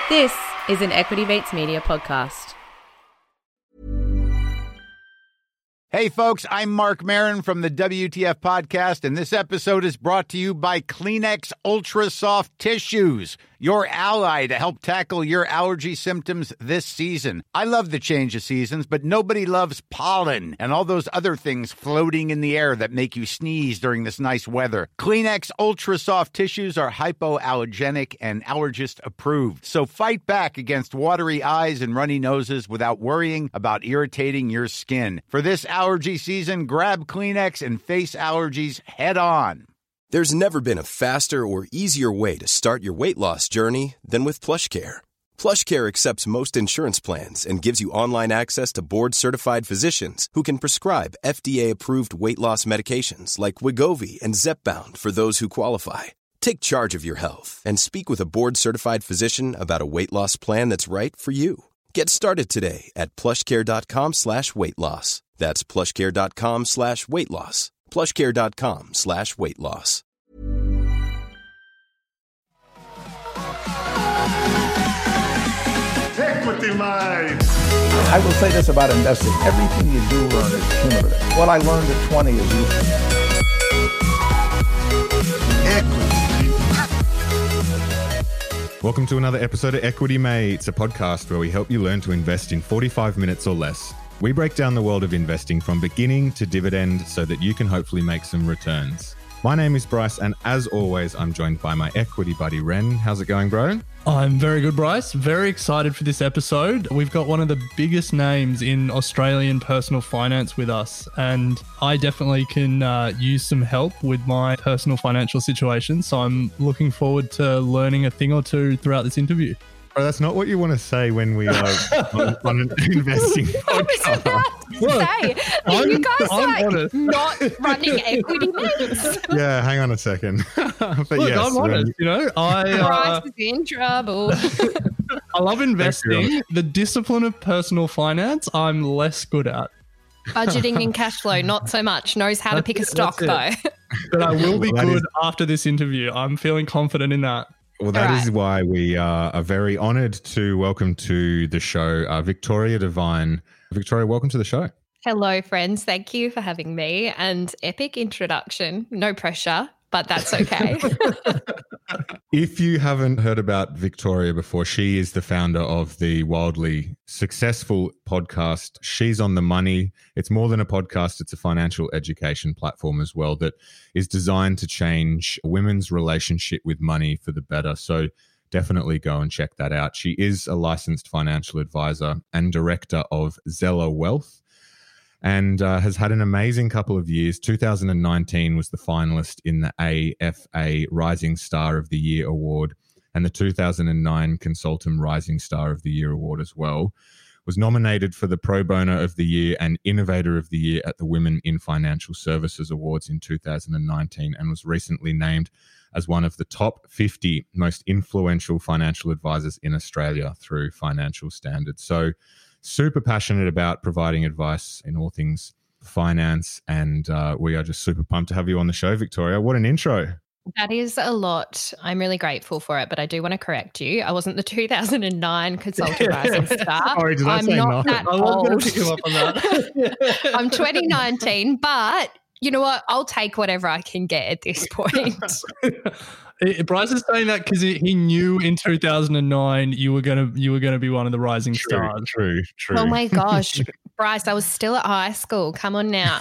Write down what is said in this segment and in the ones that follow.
This is an Equity Mates Media podcast. Hey folks, I'm Mark Maron from the WTF podcast, and this episode is brought to you by Kleenex Ultra Soft Tissues, your ally to help tackle your allergy symptoms this season. I love the change of seasons, but nobody loves pollen and all those other things floating in the air that make you sneeze during this nice weather. Kleenex Ultra Soft Tissues are hypoallergenic and allergist approved, so fight back against watery eyes and runny noses without worrying about irritating your skin. For this allergy season, grab Kleenex and face allergies head on. There's never been a faster or easier way to start your weight loss journey than with PlushCare. PlushCare accepts most insurance plans and gives you online access to board-certified physicians who can prescribe FDA-approved weight loss medications like Wegovy and Zepbound for those who qualify. Take charge of your health and speak with a board-certified physician about a weight loss plan that's right for you. Get started today at plushcare.com/weight loss. That's plushcare.com/weight loss. plushcare.com/weight loss. Equity Mates. I will say this about investing. Everything you do learn is cumulative. What I learned at 20 is useful. Welcome to another episode of Equity Mates, a podcast where we help you learn to invest in 45 minutes or less. We break down the world of investing from beginning to dividend so that you can hopefully make some returns. My name is Bryce, and as always, I'm joined by my equity buddy, Ren. How's it going, bro? I'm very good, Bryce. Very excited for this episode. We've got one of the biggest names in Australian personal finance with us, and I definitely can use some help with my personal financial situation. So I'm looking forward to learning a thing or two throughout this interview. Bro, that's not what you want to say when we are on an investing podcast. I was about to say, you guys are not running Equity Mates. Yeah, hang on a second. But Look, yes, I'm honest, Bryce is in trouble. I love investing. The discipline of personal finance, I'm less good at. Budgeting and cash flow, not so much. Knows how to pick a stock, though. But I will be good after this interview. I'm feeling confident in that. Well, that is why we are very honoured to welcome to the show Victoria Devine. Victoria, welcome to the show. Hello, friends. Thank you for having me. And epic introduction. No pressure, but that's okay. If you haven't heard about Victoria before, she is the founder of the wildly successful podcast, She's on the Money. It's more than a podcast. It's a financial education platform as well that is designed to change women's relationship with money for the better. So definitely go and check that out. She is a licensed financial advisor and director of Zeller Wealth, and has had an amazing couple of years. 2019 was the finalist in the AFA Rising Star of the Year Award, and the 2009 Consultum Rising Star of the Year Award as well. Was nominated for the Pro Bono of the Year and Innovator of the Year at the Women in Financial Services Awards in 2019, and was recently named as one of the top 50 most influential financial advisors in Australia through Financial Standards. So super passionate about providing advice in all things finance, and we are just super pumped to have you on the show, Victoria. What an intro. That is a lot. I'm really grateful for it, but I do want to correct you. I wasn't the 2009 Consultant Rising Star. Sorry, did I say not no? that I was old. going to pick you up on that. I'm 2019, but you know what? I'll take whatever I can get at this point. Bryce is saying that because he knew in 2009 you were gonna be one of the rising stars. True. Oh my gosh, Bryce, I was still at high school. Come on now.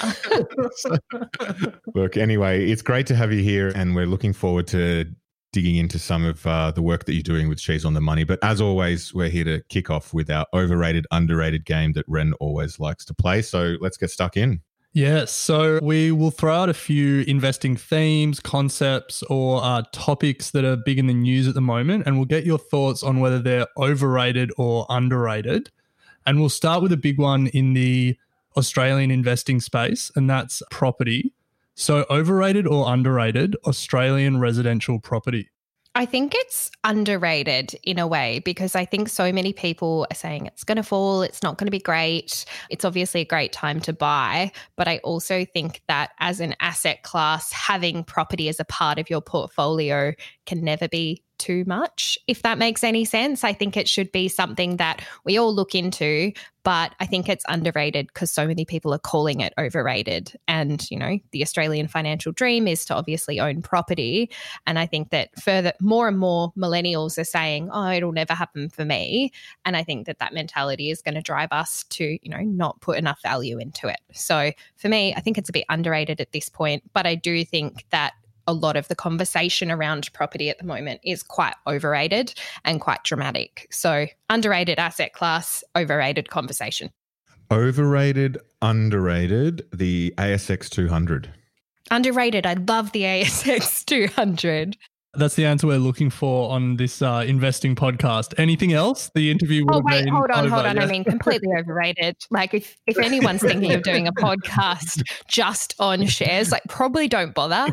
Look, anyway, it's great to have you here, and we're looking forward to digging into some of the work that you're doing with She's on the Money. But as always, we're here to kick off with our overrated, underrated game that Ren always likes to play. So let's get stuck in. Yes, so we will throw out a few investing themes, concepts, or topics that are big in the news at the moment, and we'll get your thoughts on whether they're overrated or underrated. And we'll start with a big one in the Australian investing space, and that's property. So overrated or underrated Australian residential property? I think it's underrated in a way because I think so many people are saying it's going to fall, it's not going to be great. It's obviously a great time to buy, but I also think that as an asset class, having property as a part of your portfolio can never be too much, if that makes any sense. I think it should be something that we all look into, but I think it's underrated because so many people are calling it overrated. And, you know, the Australian financial dream is to obviously own property. And I think that more and more millennials are saying, oh, it'll never happen for me. And I think that mentality is going to drive us to, you know, not put enough value into it. So for me, I think it's a bit underrated at this point, but I do think that a lot of the conversation around property at the moment is quite overrated and quite dramatic. So underrated asset class, overrated conversation. Overrated, underrated, the ASX 200. Underrated. I love the ASX 200. That's the answer we're looking for on this investing podcast. Anything else? The interview would have been hold on. Yeah. I mean, completely overrated. Like if anyone's thinking of doing a podcast just on shares, like probably don't bother.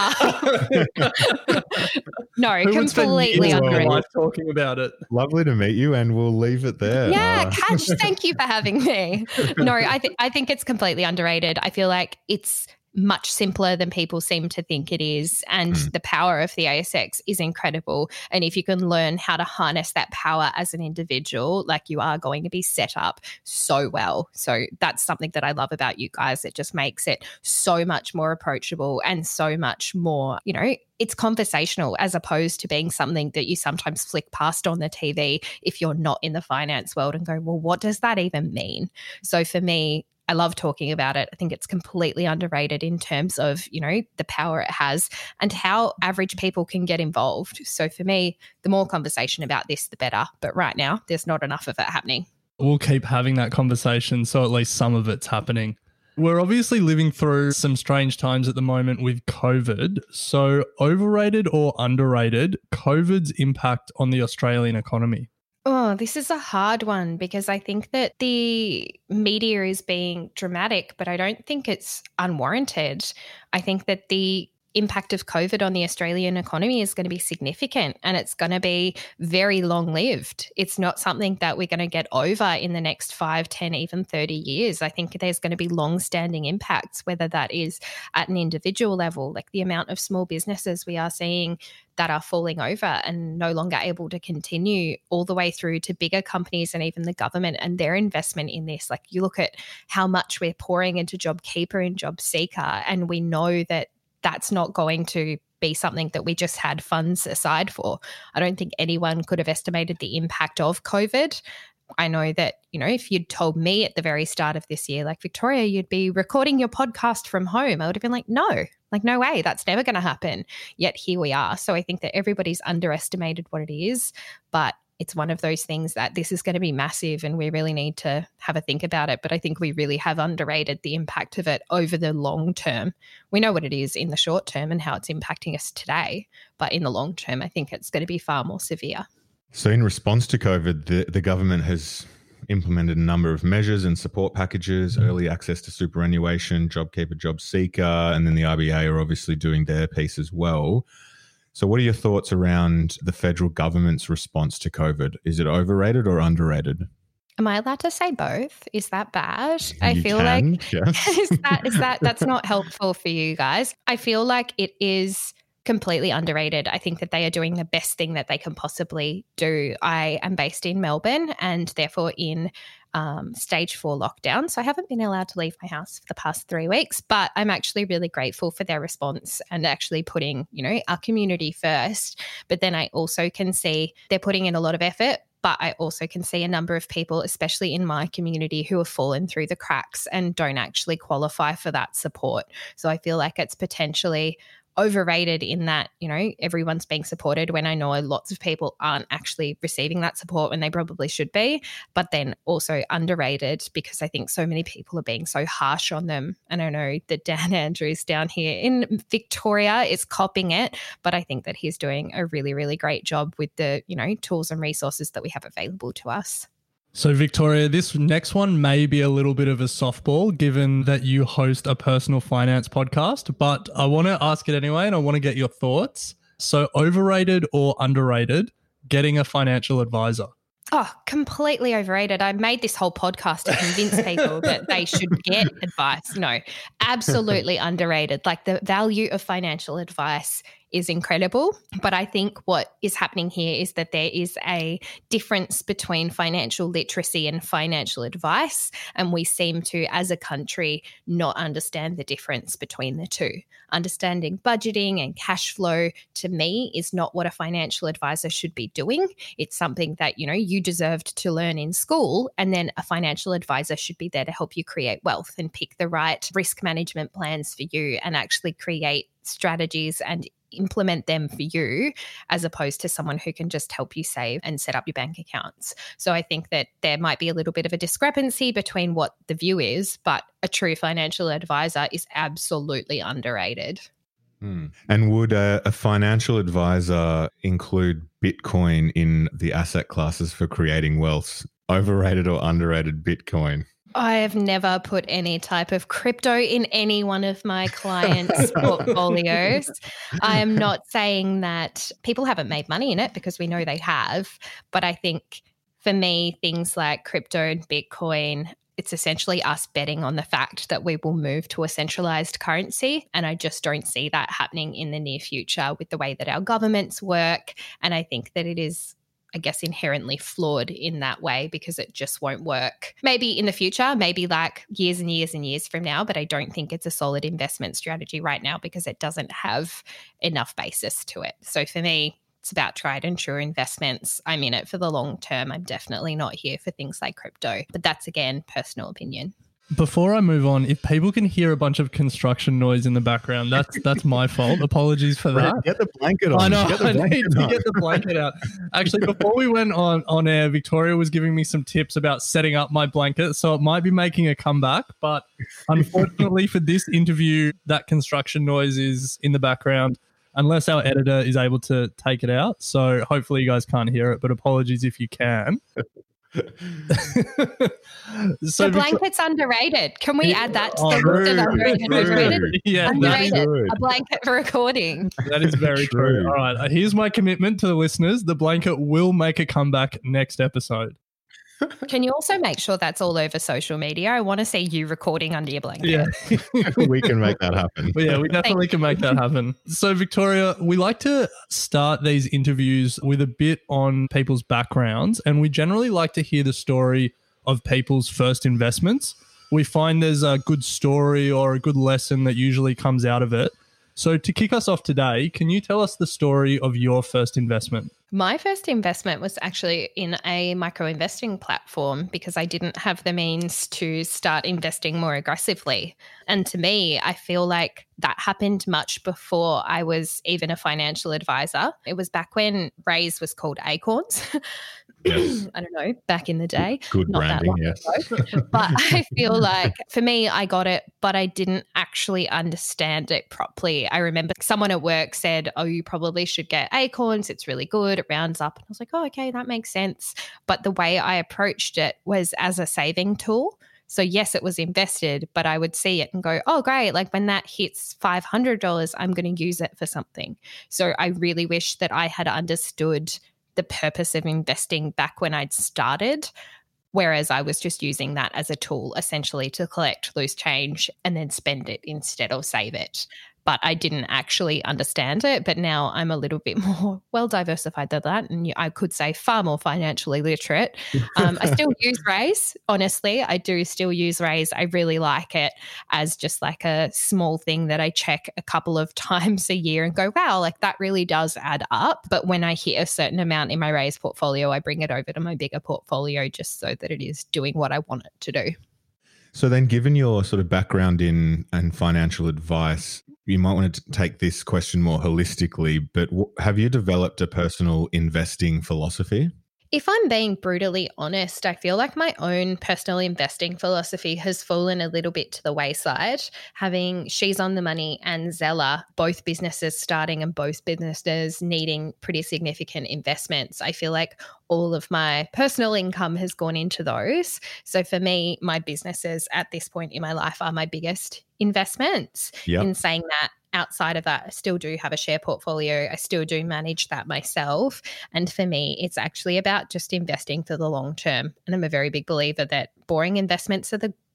No, completely underrated. Talking about it. Lovely to meet you, and we'll leave it there. Yeah, Cash, thank you for having me. No, I think it's completely underrated. I feel like it's much simpler than people seem to think it is. And the power of the ASX is incredible. And if you can learn how to harness that power as an individual, like you are going to be set up so well. So that's something that I love about you guys. It just makes it so much more approachable and so much more, you know, it's conversational as opposed to being something that you sometimes flick past on the TV if you're not in the finance world and go, well, what does that even mean? So for me, I love talking about it. I think it's completely underrated in terms of, you know, the power it has and how average people can get involved. So for me, the more conversation about this, the better. But right now, there's not enough of it happening. We'll keep having that conversation, so at least some of it's happening. We're obviously living through some strange times at the moment with COVID. So overrated or underrated, COVID's impact on the Australian economy? Oh, this is a hard one because I think that the media is being dramatic, but I don't think it's unwarranted. I think that the impact of COVID on the Australian economy is going to be significant and it's going to be very long-lived. It's not something that we're going to get over in the next 5, 10, even 30 years. I think there's going to be long-standing impacts, whether that is at an individual level, like the amount of small businesses we are seeing that are falling over and no longer able to continue, all the way through to bigger companies and even the government and their investment in this. Like you look at how much we're pouring into JobKeeper and JobSeeker, and we know that that's not going to be something that we just had funds aside for. I don't think anyone could have estimated the impact of COVID. I know that, you know, if you'd told me at the very start of this year, like, Victoria, you'd be recording your podcast from home, I would have been like, no way, that's never going to happen. Yet here we are. So I think that everybody's underestimated what it is, but it's one of those things that this is going to be massive and we really need to have a think about it. But I think we really have underrated the impact of it over the long term. We know what it is in the short term and how it's impacting us today. But in the long term, I think it's going to be far more severe. So in response to COVID, the government has implemented a number of measures and support packages, early access to superannuation, JobKeeper, JobSeeker, and then the RBA are obviously doing their piece as well. So what are your thoughts around the federal government's response to COVID? Is it overrated or underrated? Am I allowed to say both? Is that bad? I You feel can, like yes. that's not helpful for you guys. I feel like it is completely underrated. I think that they are doing the best thing that they can possibly do. I am based in Melbourne and therefore in stage 4 lockdown. So I haven't been allowed to leave my house for the past 3 weeks, but I'm actually really grateful for their response and actually putting, you know, our community first. But then I also can see they're putting in a lot of effort, but I also can see a number of people, especially in my community, who have fallen through the cracks and don't actually qualify for that support. So I feel like it's potentially overrated in that, you know, everyone's being supported when I know lots of people aren't actually receiving that support when they probably should be, but then also underrated because I think so many people are being so harsh on them. And I know that Dan Andrews down here in Victoria is copping it, but I think that he's doing a really, really great job with the, you know, tools and resources that we have available to us. So, Victoria, this next one may be a little bit of a softball given that you host a personal finance podcast, but I want to ask it anyway and I want to get your thoughts. So, overrated or underrated, getting a financial advisor? Oh, completely overrated. I made this whole podcast to convince people that they should get advice. No, absolutely underrated. Like the value of financial advice is incredible. But I think what is happening here is that there is a difference between financial literacy and financial advice. And we seem to, as a country, not understand the difference between the two. Understanding budgeting and cash flow, to me, is not what a financial advisor should be doing. It's something that, you deserved to learn in school, and then a financial advisor should be there to help you create wealth and pick the right risk management plans for you and actually create strategies and implement them for you, as opposed to someone who can just help you save and set up your bank accounts. So I think that there might be a little bit of a discrepancy between what the view is, but a true financial advisor is absolutely underrated. And would a financial advisor include Bitcoin in the asset classes for creating wealth? Overrated or underrated Bitcoin? I have never put any type of crypto in any one of my clients' portfolios. I am not saying that people haven't made money in it, because we know they have. But I think for me, things like crypto and Bitcoin, it's essentially us betting on the fact that we will move to a centralized currency. And I just don't see that happening in the near future with the way that our governments work. And I think that it is, I guess, inherently flawed in that way, because it just won't work. Maybe in the future, maybe like years and years and years from now, but I don't think it's a solid investment strategy right now because it doesn't have enough basis to it. So for me, it's about tried and true investments. I'm in it for the long term. I'm definitely not here for things like crypto, but that's, again, personal opinion. Before I move on, if people can hear a bunch of construction noise in the background, that's my fault. Apologies for that. Get the blanket on. I know. I need to get the blanket out. Actually, before we went on air, Victoria was giving me some tips about setting up my blanket, so it might be making a comeback. But unfortunately for this interview, that construction noise is in the background, unless our editor is able to take it out. So hopefully you guys can't hear it, but apologies if you can. So the blanket's underrated. Can we add that to the list of underrated? Yeah, underrated. A blanket for recording. That is very true. All right, here's my commitment to the listeners. The blanket will make a comeback next episode. Can you also make sure that's all over social media? I want to see you recording under your blanket. Yeah. We can make that happen. Yeah, we definitely can make that happen. So, Victoria, we like to start these interviews with a bit on people's backgrounds, and we generally like to hear the story of people's first investments. We find there's a good story or a good lesson that usually comes out of it. So to kick us off today, can you tell us the story of your first investment? My first investment was actually in a micro-investing platform because I didn't have the means to start investing more aggressively. And to me, I feel like that happened much before I was even a financial advisor. It was back when Raise was called Acorns. Yes. I don't know, back in the day. Good branding, yes. But I feel like for me, I got it, but I didn't actually understand it properly. I remember someone at work said, oh, you probably should get Acorns. It's really good. It rounds up. And I was like, oh, okay, that makes sense. But the way I approached it was as a saving tool. So yes, it was invested, but I would see it and go, oh, great. Like when that hits $500, I'm going to use it for something. So I really wish that I had understood the purpose of investing back when I'd started, whereas I was just using that as a tool essentially to collect loose change and then spend it instead of save it. But I didn't actually understand it. But now I'm a little bit more well diversified than that. And I could say far more financially literate. I still use Raise. Honestly, I do still use Raise. I really like it as just like a small thing that I check a couple of times a year and go, wow, like that really does add up. But when I hit a certain amount in my Raise portfolio, I bring it over to my bigger portfolio just so that it is doing what I want it to do. So then, given your sort of background in financial advice, you might want to take this question more holistically, but have you developed a personal investing philosophy? If I'm being brutally honest, I feel like my own personal investing philosophy has fallen a little bit to the wayside. Having She's on the Money and Zella, both businesses starting and both businesses needing pretty significant investments, I feel like all of my personal income has gone into those. So for me, my businesses at this point in my life are my biggest investments. Yep. In saying that, outside of that, I still do have a share portfolio. I still do manage that myself. And for me, it's actually about just investing for the long term. And I'm a very big believer that boring investments are the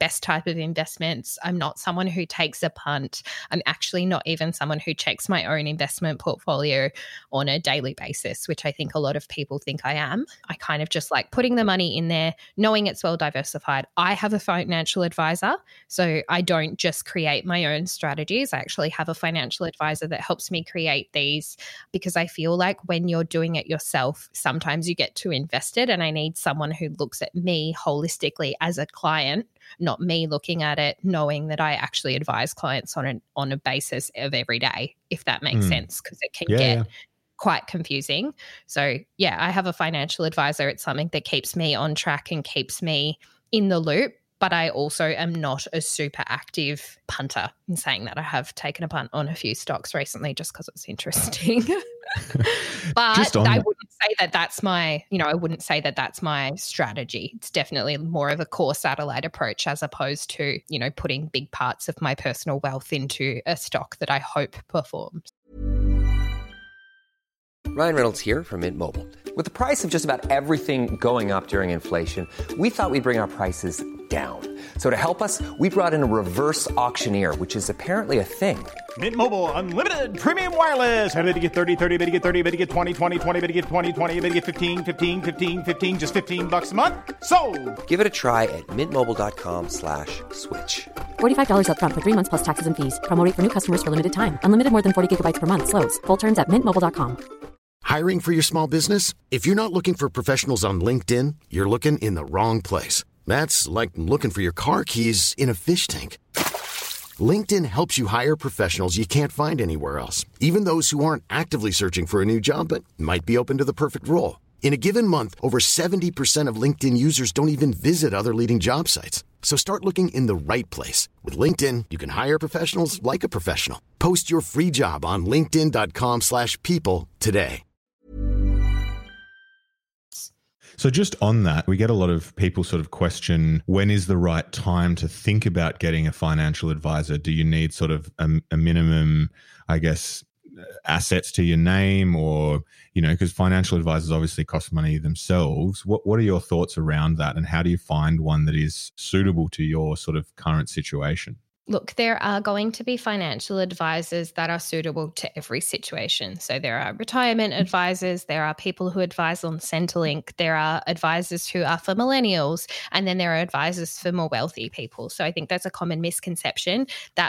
best type of investments. I'm not someone who takes a punt. I'm actually not even someone who checks my own investment portfolio on a daily basis, which I think a lot of people think I am. I kind of just like putting the money in there, knowing it's well diversified. I have a financial advisor, so I don't just create my own strategies. I actually have a financial advisor that helps me create these, because I feel like when you're doing it yourself, sometimes you get too invested, and I need someone who looks at me holistically as a client, not me looking at it knowing that I actually advise clients on a basis of every day, if that makes sense, because it can get quite confusing. So yeah, I have a financial advisor. It's something that keeps me on track and keeps me in the loop. But I also am not a super active punter. In saying that, I have taken a punt on a few stocks recently just because it's interesting. But I wouldn't say that that's my, I wouldn't say that that's my strategy. It's definitely more of a core satellite approach as opposed to, putting big parts of my personal wealth into a stock that I hope performs. Ryan Reynolds here from Mint Mobile. With the price of just about everything going up during inflation, we thought we'd bring our prices down. So to help us, we brought in a reverse auctioneer, which is apparently a thing. Mint Mobile Unlimited Premium Wireless. How to get 30, 30, how to get 30, how to get 20, 20, 20, how to get 20, 20, how to get 15, 15, 15, 15, just $15 a month? Sold! Give it a try at mintmobile.com/switch. $45 up front for 3 months plus taxes and fees. Promo rate for new customers for limited time. Unlimited more than 40 gigabytes per month. Slows full terms at mintmobile.com. Hiring for your small business? If you're not looking for professionals on LinkedIn, you're looking in the wrong place. That's like looking for your car keys in a fish tank. LinkedIn helps you hire professionals you can't find anywhere else, even those who aren't actively searching for a new job but might be open to the perfect role. In a given month, over 70% of LinkedIn users don't even visit other leading job sites. So start looking in the right place. With LinkedIn, you can hire professionals like a professional. Post your free job on linkedin.com/people today. So just on that, we get a lot of people sort of question, when is the right time to think about getting a financial advisor? Do you need sort of a minimum, I guess, assets to your name, or, because financial advisors obviously cost money themselves. What are your thoughts around that, and how do you find one that is suitable to your sort of current situation? Look, there are going to be financial advisors that are suitable to every situation. So there are retirement advisors, there are people who advise on Centrelink, there are advisors who are for millennials, and then there are advisors for more wealthy people. So I think that's a common misconception that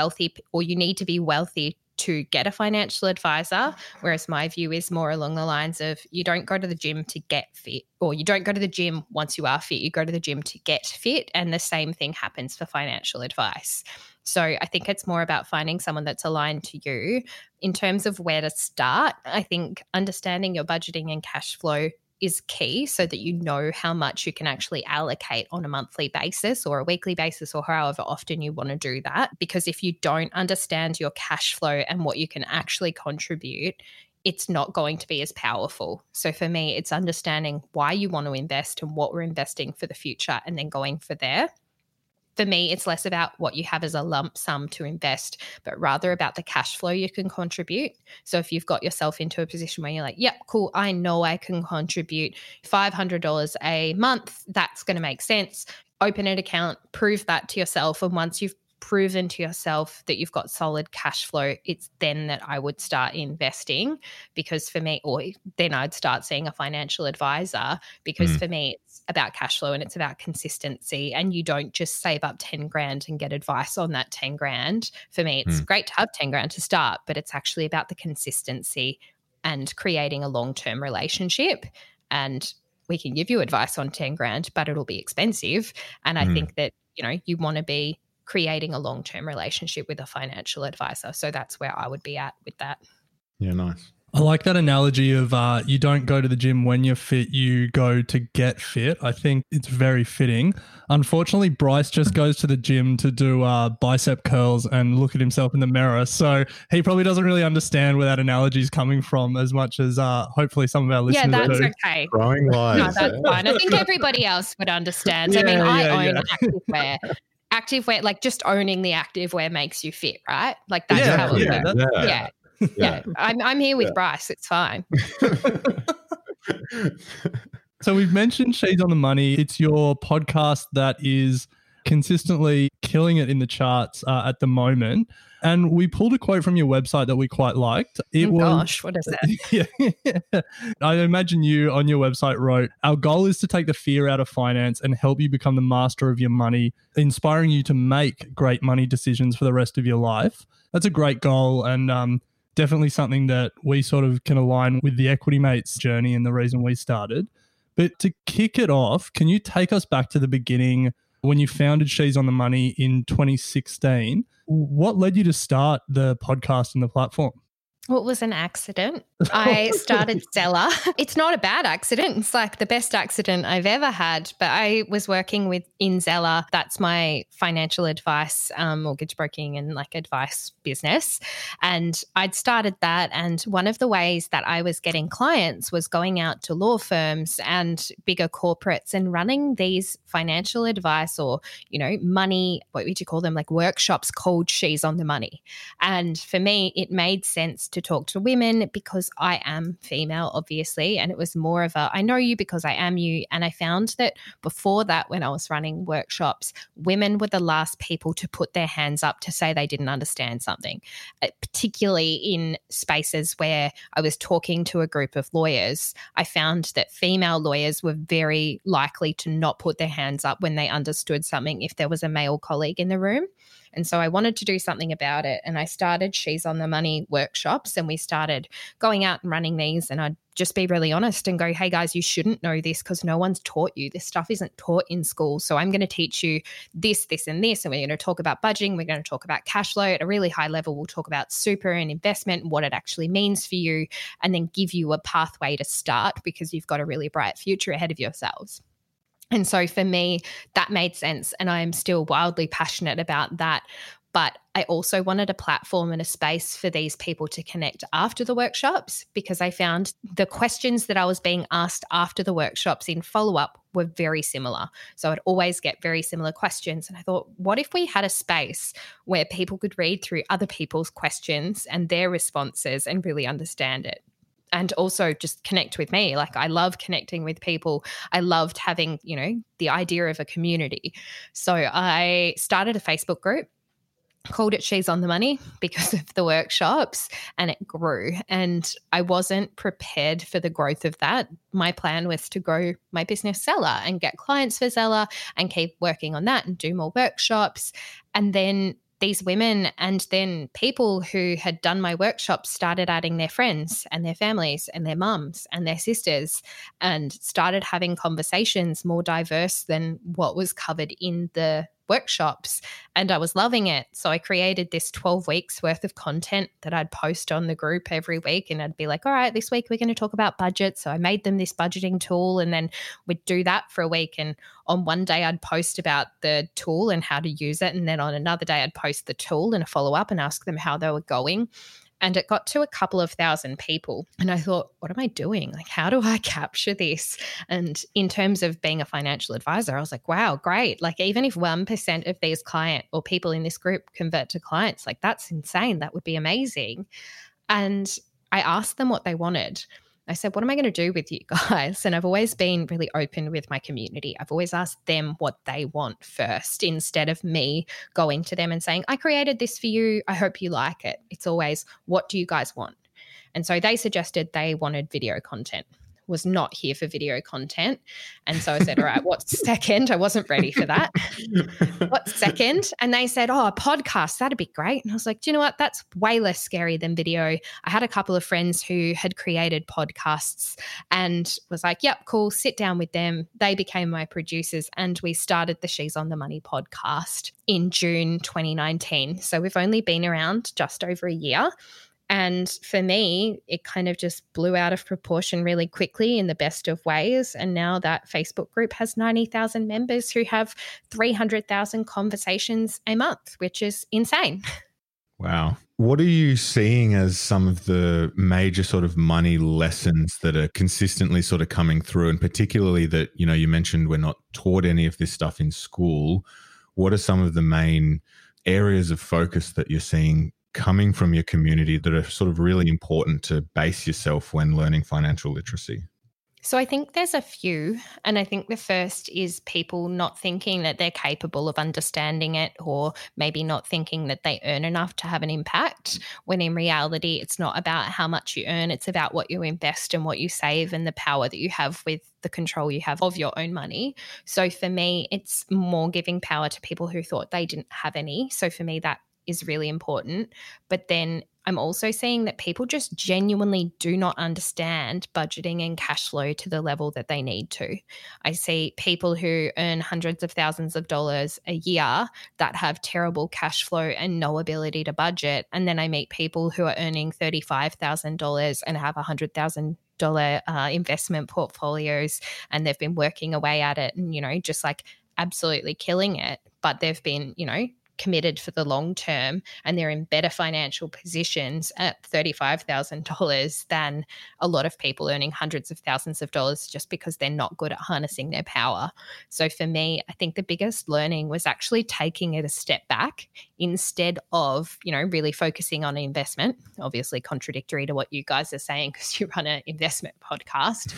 you need to be wealthy to get a financial advisor, whereas my view is more along the lines of you don't go to the gym to get fit, or you don't go to the gym once you are fit, you go to the gym to get fit, and the same thing happens for financial advice. So I think it's more about finding someone that's aligned to you. In terms of where to start, I think understanding your budgeting and cash flow is key so that you know how much you can actually allocate on a monthly basis or a weekly basis or however often you want to do that. Because if you don't understand your cash flow and what you can actually contribute, it's not going to be as powerful. So for me, it's understanding why you want to invest and what we're investing for the future and then going for there. For me, it's less about what you have as a lump sum to invest, but rather about the cash flow you can contribute. So if you've got yourself into a position where you're like, yep, cool, I know I can contribute $500 a month, that's going to make sense. Open an account, prove that to yourself. And once you've proven to yourself that you've got solid cash flow, it's then that I would start investing, because for me, or then I'd start seeing a financial advisor, because for me, it's about cash flow and it's about consistency, and you don't just save up 10 grand and get advice on that 10 grand. For me, it's great to have 10 grand to start, but it's actually about the consistency and creating a long-term relationship. And we can give you advice on 10 grand, but it'll be expensive. And I think that, you want to be creating a long-term relationship with a financial advisor. So that's where I would be at with that. Yeah, nice. I like that analogy of you don't go to the gym when you're fit, you go to get fit. I think it's very fitting. Unfortunately, Bryce just goes to the gym to do bicep curls and look at himself in the mirror. So he probably doesn't really understand where that analogy is coming from as much as hopefully some of our listeners do. Yeah, that's okay. Throwing lies. No, that's fine. I think everybody else would understand. I own activewear. Activewear, like just owning the activewear makes you fit, right? Like that's how it works. Yeah. I'm here with Bryce. It's fine. So we've mentioned She's on the Money. It's your podcast that is consistently killing it in the charts at the moment. And we pulled a quote from your website that we quite liked. Gosh, what is that? Yeah. I imagine you on your website wrote, "Our goal is to take the fear out of finance and help you become the master of your money, inspiring you to make great money decisions for the rest of your life." That's a great goal, and definitely something that we sort of can align with the Equity Mates journey and the reason we started. But to kick it off, can you take us back to the beginning when you founded She's on the Money in 2016? What led you to start the podcast and the platform? Well, it was an accident. I started Zella. It's not a bad accident. It's like the best accident I've ever had. But I was working in Zella. That's my financial advice, mortgage broking and like advice business. And I'd started that. And one of the ways that I was getting clients was going out to law firms and bigger corporates and running these financial advice or, money, what would you call them, like workshops called She's on the Money. And for me, it made sense to talk to women because I am female, obviously, and it was more of I know you because I am you. And I found that before that, when I was running workshops, women were the last people to put their hands up to say they didn't understand something, particularly in spaces where I was talking to a group of lawyers. I found that female lawyers were very likely to not put their hands up when they understood something if there was a male colleague in the room. And so I wanted to do something about it. And I started She's on the Money workshops, and we started going out and running these. And I'd just be really honest and go, hey guys, you shouldn't know this because no one's taught you. This stuff isn't taught in school. So I'm going to teach you this, this, and this. And we're going to talk about budgeting. We're going to talk about cash flow at a really high level. We'll talk about super and investment and what it actually means for you, and then give you a pathway to start because you've got a really bright future ahead of yourselves. And so for me, that made sense. And I am still wildly passionate about that. But I also wanted a platform and a space for these people to connect after the workshops, because I found the questions that I was being asked after the workshops in follow-up were very similar. So I'd always get very similar questions. And I thought, what if we had a space where people could read through other people's questions and their responses and really understand it? And also just connect with me. Like, I love connecting with people. I loved having, the idea of a community. So I started a Facebook group, called it She's on the Money because of the workshops, and it grew. And I wasn't prepared for the growth of that. My plan was to grow my business Zella and get clients for Zella and keep working on that and do more workshops. And then these women and then people who had done my workshops started adding their friends and their families and their mums and their sisters, and started having conversations more diverse than what was covered in the workshops. And I was loving it. So I created this 12 weeks worth of content that I'd post on the group every week. And I'd be like, all right, this week we're going to talk about budget. So I made them this budgeting tool, and then we'd do that for a week. And on one day I'd post about the tool and how to use it. And then on another day I'd post the tool and a follow-up and ask them how they were going. And it got to a couple of thousand people. And I thought, what am I doing? Like, how do I capture this? And in terms of being a financial advisor, I was like, wow, great. Like, even if 1% of these client or people in this group convert to clients, like, that's insane. That would be amazing. And I asked them what they wanted. I said, what am I going to do with you guys? And I've always been really open with my community. I've always asked them what they want first, instead of me going to them and saying, I created this for you. I hope you like it. It's always, what do you guys want? And so they suggested they wanted video content. Was not here for video content. And so I said, all right, what's second? I wasn't ready for that. What's second? And they said, oh, a podcast, that'd be great. And I was like, do you know what? That's way less scary than video. I had a couple of friends who had created podcasts and was like, yep, cool, sit down with them. They became my producers, and we started the She's on the Money podcast in June 2019. So we've only been around just over a year. And for me, it kind of just blew out of proportion really quickly in the best of ways. And now that Facebook group has 90,000 members who have 300,000 conversations a month, which is insane. Wow. What are you seeing as some of the major sort of money lessons that are consistently sort of coming through? And particularly that, you mentioned we're not taught any of this stuff in school. What are some of the main areas of focus that you're seeing coming from your community that are sort of really important to base yourself when learning financial literacy? So I think there's a few, and I think the first is people not thinking that they're capable of understanding it, or maybe not thinking that they earn enough to have an impact, when in reality it's not about how much you earn, it's about what you invest and what you save and the power that you have with the control you have of your own money. So for me, it's more giving power to people who thought they didn't have any. So for me, that is really important. But then I'm also seeing that people just genuinely do not understand budgeting and cash flow to the level that they need to. I see people who earn hundreds of thousands of dollars a year that have terrible cash flow and no ability to budget. And then I meet people who are earning $35,000 and have $100,000 investment portfolios, and they've been working away at it and, just like absolutely killing it. But they've been, committed for the long term, and they're in better financial positions at $35,000 than a lot of people earning hundreds of thousands of dollars just because they're not good at harnessing their power. So for me, I think the biggest learning was actually taking it a step back instead of, really focusing on investment. Obviously contradictory to what you guys are saying because you run an investment podcast.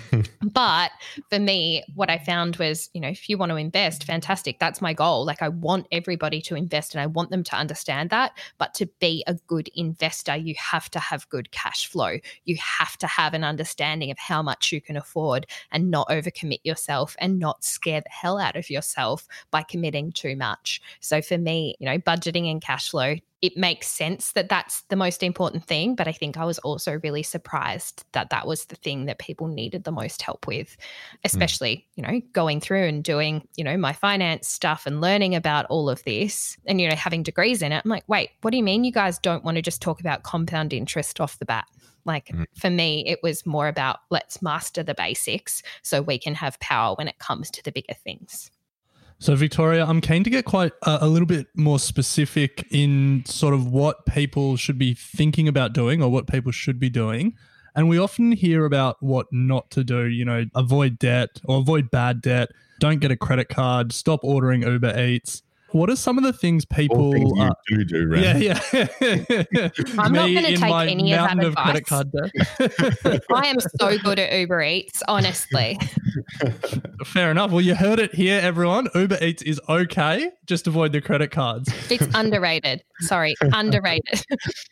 But for me, what I found was, if you want to invest, fantastic. That's my goal. Like, I want everybody to invest and I want them to understand that. But to be a good investor, you have to have good cash flow. You have to have an understanding of how much you can afford and not overcommit yourself and not scare the hell out of yourself by committing too much. So for me, budgeting and cash flow, it makes sense that that's the most important thing. But I think I was also really surprised that that was the thing that people needed the most help with, especially, going through and doing, my finance stuff and learning about all of this and, having degrees in it. I'm like, wait, what do you mean you guys don't want to just talk about compound interest off the bat? Like for me, it was more about let's master the basics so we can have power when it comes to the bigger things. So Victoria, I'm keen to get quite a little bit more specific in sort of what people should be thinking about doing or what people should be doing. And we often hear about what not to do, avoid debt or avoid bad debt, don't get a credit card, stop ordering Uber Eats. What are some of the things people do, Ren? Yeah. I'm not going to take any of that advice. Credit card debt. I am so good at Uber Eats, honestly. Fair enough. Well, you heard it here, everyone. Uber Eats is okay. Just avoid the credit cards. It's underrated. Sorry, underrated.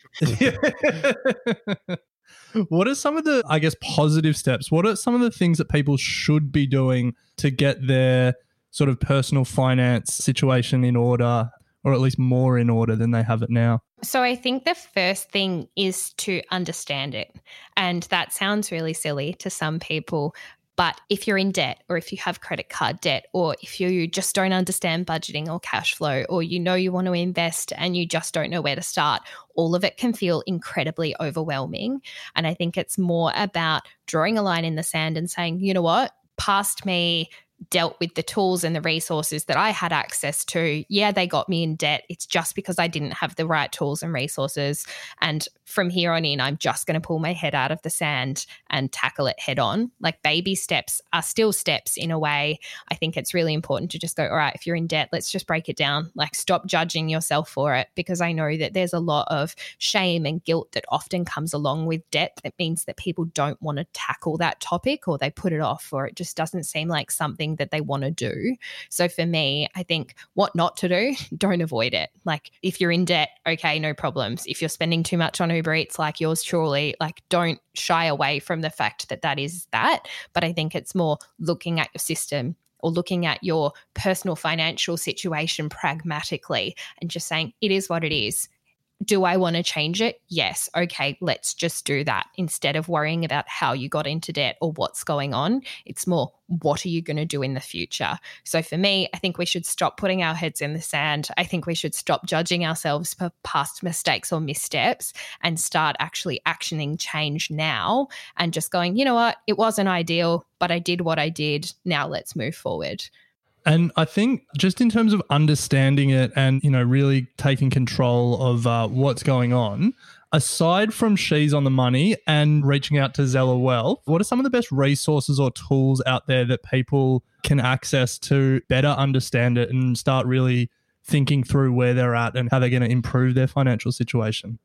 What are some of the, positive steps? What are some of the things that people should be doing to get their sort of personal finance situation in order, or at least more in order than they have it now? So I think the first thing is to understand it. And that sounds really silly to some people, but if you're in debt or if you have credit card debt or if you just don't understand budgeting or cash flow or you want to invest and you just don't know where to start, all of it can feel incredibly overwhelming. And I think it's more about drawing a line in the sand and saying, you know what, past me dealt with the tools and the resources that I had access to. Yeah, they got me in debt. It's just because I didn't have the right tools and resources. And from here on in, I'm just going to pull my head out of the sand and tackle it head on. Like, baby steps are still steps in a way. I think it's really important to just go, all right, if you're in debt, let's just break it down. Like, stop judging yourself for it, because I know that there's a lot of shame and guilt that often comes along with debt. That means that people don't want to tackle that topic, or they put it off, or it just doesn't seem like something that they want to do. So for me, I think what not to do, don't avoid it. Like, if you're in debt, okay, no problems. If you're spending too much on Uber Eats like yours truly, like, don't shy away from the fact that that is that. But I think it's more looking at your system or looking at your personal financial situation pragmatically and just saying, it is what it is. Do I want to change it? Yes. Okay, let's just do that. Instead of worrying about how you got into debt or what's going on, it's more, what are you going to do in the future? So for me, I think we should stop putting our heads in the sand. I think we should stop judging ourselves for past mistakes or missteps and start actually actioning change now and just going, you know what, it wasn't ideal, but I did what I did. Now let's move forward. And I think just in terms of understanding it and, really taking control of what's going on, aside from She's on the Money and reaching out to Zeller Wealth, what are some of the best resources or tools out there that people can access to better understand it and start really thinking through where they're at and how they're going to improve their financial situation?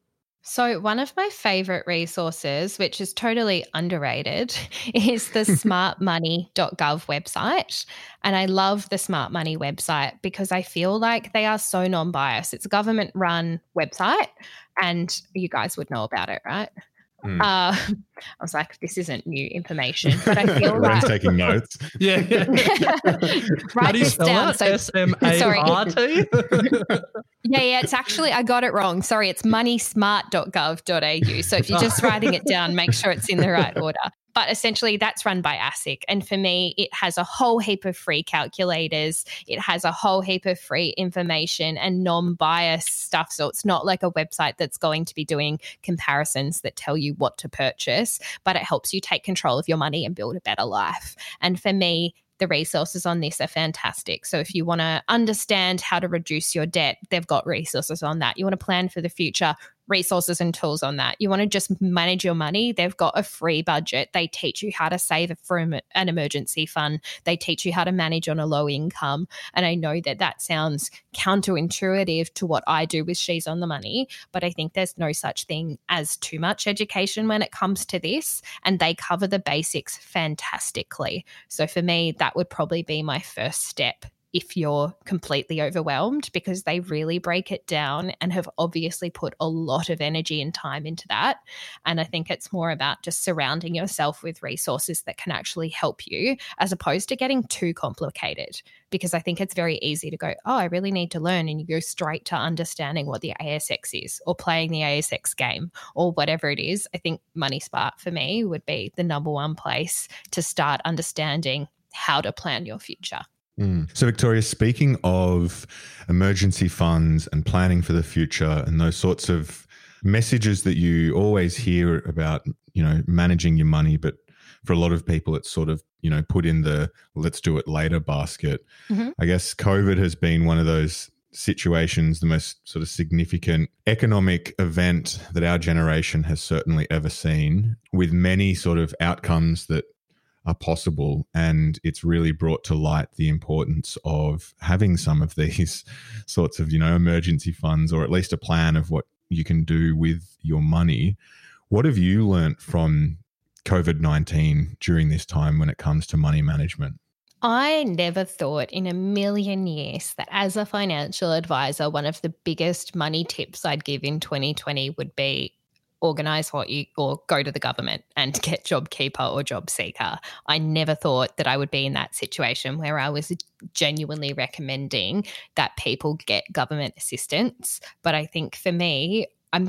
So one of my favorite resources, which is totally underrated, is the smartmoney.gov website. And I love the Smart Money website because I feel like they are so non-biased. It's a government-run website and you guys would know about it, right? I was like, this isn't new information, but I feel like I'm taking notes. Yeah. Write this down. So, SMART? Yeah, it's actually, I got it wrong. Sorry, it's moneysmart.gov.au. So if you're just writing it down, make sure it's in the right order. But essentially that's run by ASIC. And for me, it has a whole heap of free calculators. It has a whole heap of free information and non-biased stuff. So it's not like a website that's going to be doing comparisons that tell you what to purchase, but it helps you take control of your money and build a better life. And for me, the resources on this are fantastic. So if you want to understand how to reduce your debt, they've got resources on that. You want to plan for the future, resources and tools on that. You want to just manage your money, they've got a free budget. They teach you how to save for an emergency fund. They teach you how to manage on a low income. And I know that that sounds counterintuitive to what I do with She's on the Money, but I think there's no such thing as too much education when it comes to this, and they cover the basics fantastically. So for me, that would probably be my first step if you're completely overwhelmed, because they really break it down and have obviously put a lot of energy and time into that. And I think it's more about just surrounding yourself with resources that can actually help you, as opposed to getting too complicated, because I think it's very easy to go, oh, I really need to learn, and you go straight to understanding what the ASX is or playing the ASX game or whatever it is. I think MoneySmart for me would be the number one place to start understanding how to plan your future. So, Victoria, speaking of emergency funds and planning for the future and those sorts of messages that you always hear about, you know, managing your money, but for a lot of people, it's sort of, you know, put in the let's do it later basket. Mm-hmm. I guess COVID has been one of those situations, the most sort of significant economic event that our generation has certainly ever seen, with many sort of outcomes that are possible. And it's really brought to light the importance of having some of these sorts of, you know, emergency funds, or at least a plan of what you can do with your money. What have you learnt from COVID-19 during this time when it comes to money management? I never thought in a million years that as a financial advisor, one of the biggest money tips I'd give in 2020 would be organise or go to the government and get JobKeeper or JobSeeker. I never thought that I would be in that situation where I was genuinely recommending that people get government assistance. But I think for me, I'm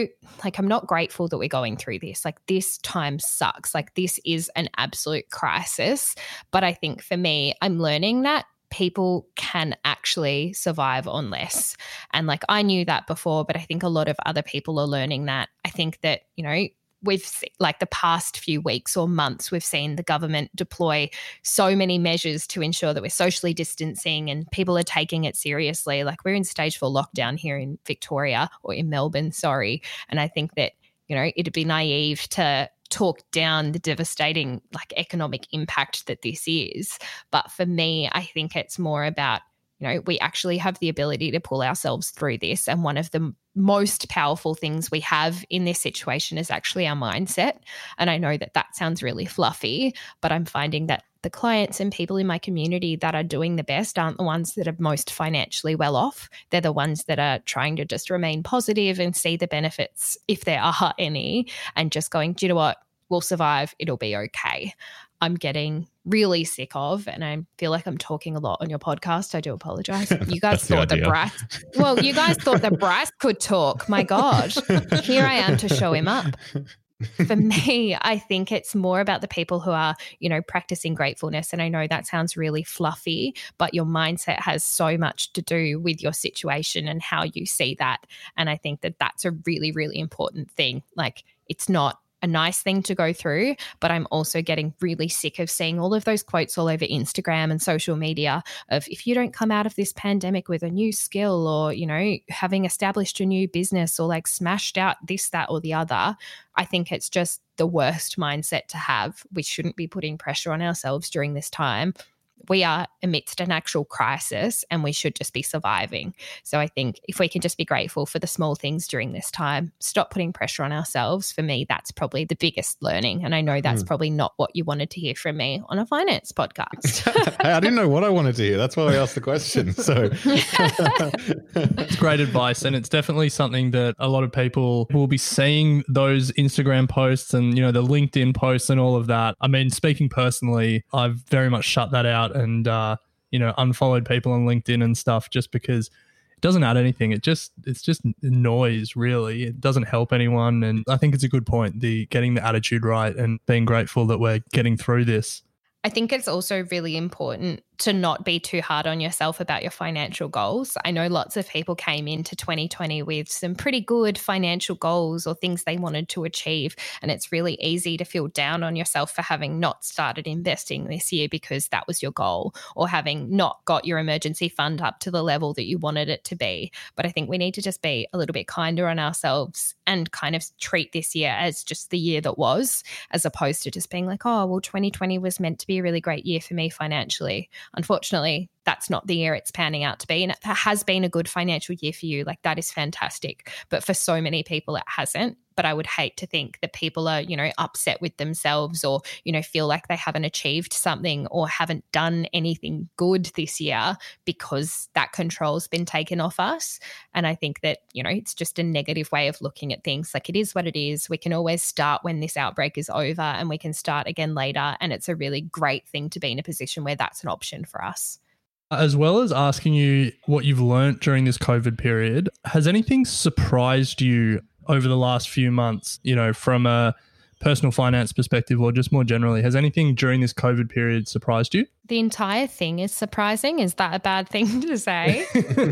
not grateful that we're going through this. Like, this time sucks. Like, this is an absolute crisis. But I think for me, I'm learning that people can actually survive on less. And like, I knew that before, but I think a lot of other people are learning that. I think that, you know, we've like the past few weeks or months, we've seen the government deploy so many measures to ensure that we're socially distancing and people are taking it seriously. Like, we're in stage 4 lockdown here in Victoria, or in Melbourne, sorry. And I think that, you know, it'd be naive to talk down the devastating like economic impact that this is. But for me, I think it's more about, you know, we actually have the ability to pull ourselves through this. And one of the most powerful things we have in this situation is actually our mindset. And I know that that sounds really fluffy, but I'm finding that the clients and people in my community that are doing the best aren't the ones that are most financially well off. They're the ones that are trying to just remain positive and see the benefits, if there are any, and just going, do you know what? We'll survive. It'll be okay. I'm getting really sick of, and I feel like I'm talking a lot on your podcast. I do apologize. You guys thought that Bryce could talk. My God, here I am to show him up. For me, I think it's more about the people who are, you know, practicing gratefulness. And I know that sounds really fluffy, but your mindset has so much to do with your situation and how you see that. And I think that that's a really, really important thing. Like, it's not a nice thing to go through, but I'm also getting really sick of seeing all of those quotes all over Instagram and social media of, if you don't come out of this pandemic with a new skill, or, you know, having established a new business, or like smashed out this, that, or the other, I think it's just the worst mindset to have. We shouldn't be putting pressure on ourselves during this time. we are amidst an actual crisis and we should just be surviving. So I think if we can just be grateful for the small things during this time, stop putting pressure on ourselves. For me, that's probably the biggest learning. And I know that's probably not what you wanted to hear from me on a finance podcast. I didn't know what I wanted to hear. That's why I asked the question. So it's great advice. And it's definitely something that a lot of people will be seeing those Instagram posts and, you know, the LinkedIn posts and all of that. I mean, speaking personally, I've very much shut that out and, you know, unfollowed people on LinkedIn and stuff just because it doesn't add anything. It's just noise, really. It doesn't help anyone. And I think it's a good point, getting the attitude right and being grateful that we're getting through this. I think it's also really important to not be too hard on yourself about your financial goals. I know lots of people came into 2020 with some pretty good financial goals or things they wanted to achieve, and it's really easy to feel down on yourself for having not started investing this year because that was your goal, or having not got your emergency fund up to the level that you wanted it to be. But I think we need to just be a little bit kinder on ourselves and kind of treat this year as just the year that was, as opposed to just being like, oh, well, 2020 was meant to be a really great year for me financially. Unfortunately, that's not the year it's panning out to be. And it has been a good financial year for you. Like, that is fantastic. But for so many people, it hasn't. But I would hate to think that people are, you know, upset with themselves or, you know, feel like they haven't achieved something or haven't done anything good this year because that control's been taken off us. And I think that, you know, it's just a negative way of looking at things. Like, it is what it is. We can always start when this outbreak is over and we can start again later. And it's a really great thing to be in a position where that's an option for us. As well as asking you what you've learnt during this COVID period, has anything surprised you over the last few months, you know, from a personal finance perspective or just more generally? Has anything during this COVID period surprised you? The entire thing is surprising. Is that a bad thing to say?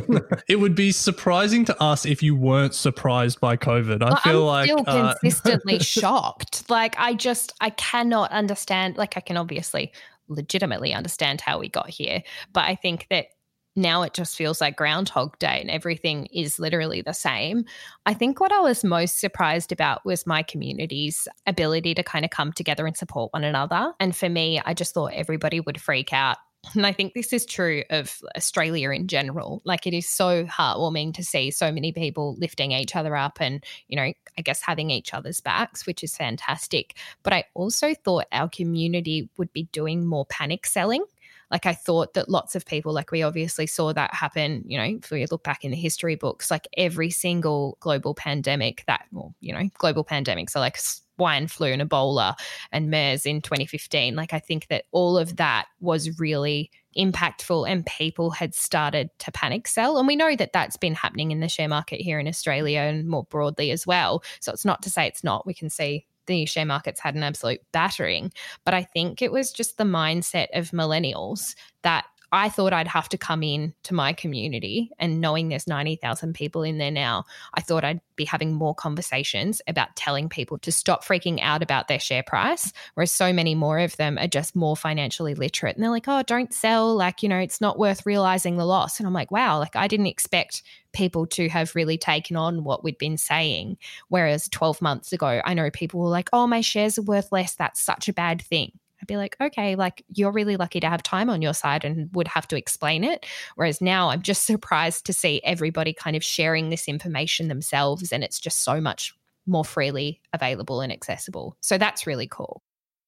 It would be surprising to us if you weren't surprised by COVID. I'm still consistently shocked. Like, I cannot understand. Like, I can obviously legitimately understand how we got here, but I think that now it just feels like Groundhog Day and everything is literally the same. I think what I was most surprised about was my community's ability to kind of come together and support one another. And for me, I just thought everybody would freak out. And I think this is true of Australia in general. Like, it is so heartwarming to see so many people lifting each other up and, you know, I guess having each other's backs, which is fantastic. But I also thought our community would be doing more panic selling. Like, I thought that lots of people, like, we obviously saw that happen, you know, if we look back in the history books, like every single global pandemic global pandemics are like swine flu and Ebola and MERS in 2015. Like, I think that all of that was really impactful and people had started to panic sell. And we know that that's been happening in the share market here in Australia and more broadly as well. So it's not to say it's not. We can see the share markets had an absolute battering. But I think it was just the mindset of millennials that I thought I'd have to come in to my community, and knowing there's 90,000 people in there now, I thought I'd be having more conversations about telling people to stop freaking out about their share price, whereas so many more of them are just more financially literate. And they're like, oh, don't sell. Like, you know, it's not worth realizing the loss. And I'm like, wow, like, I didn't expect people to have really taken on what we'd been saying. Whereas 12 months ago, I know people were like, oh, my shares are worth less. That's such a bad thing. I'd be like, okay, like, you're really lucky to have time on your side and would have to explain it. Whereas now I'm just surprised to see everybody kind of sharing this information themselves, and it's just so much more freely available and accessible. So that's really cool.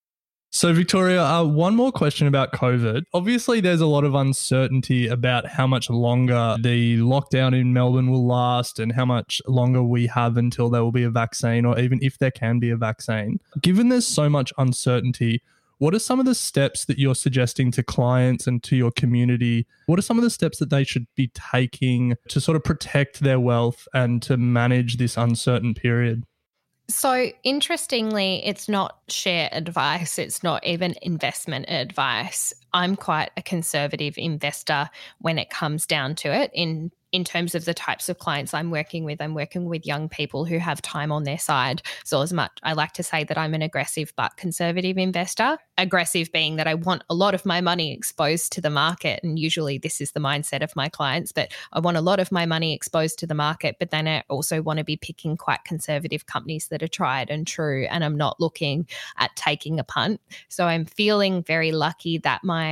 So Victoria, one more question about COVID. Obviously, there's a lot of uncertainty about how much longer the lockdown in Melbourne will last and how much longer we have until there will be a vaccine, or even if there can be a vaccine. Given there's so much uncertainty, what are some of the steps that you're suggesting to clients and to your community? What are some of the steps that they should be taking to sort of protect their wealth and to manage this uncertain period? So interestingly, it's not share advice. It's not even investment advice. I'm quite a conservative investor when it comes down to it. In terms of the types of clients I'm working with young people who have time on their side. So as much, I like to say that I'm an aggressive but conservative investor. Aggressive being that I want a lot of my money exposed to the market, and usually this is the mindset of my clients, but I want a lot of my money exposed to the market, but then I also want to be picking quite conservative companies that are tried and true, and I'm not looking at taking a punt. So I'm feeling very lucky that my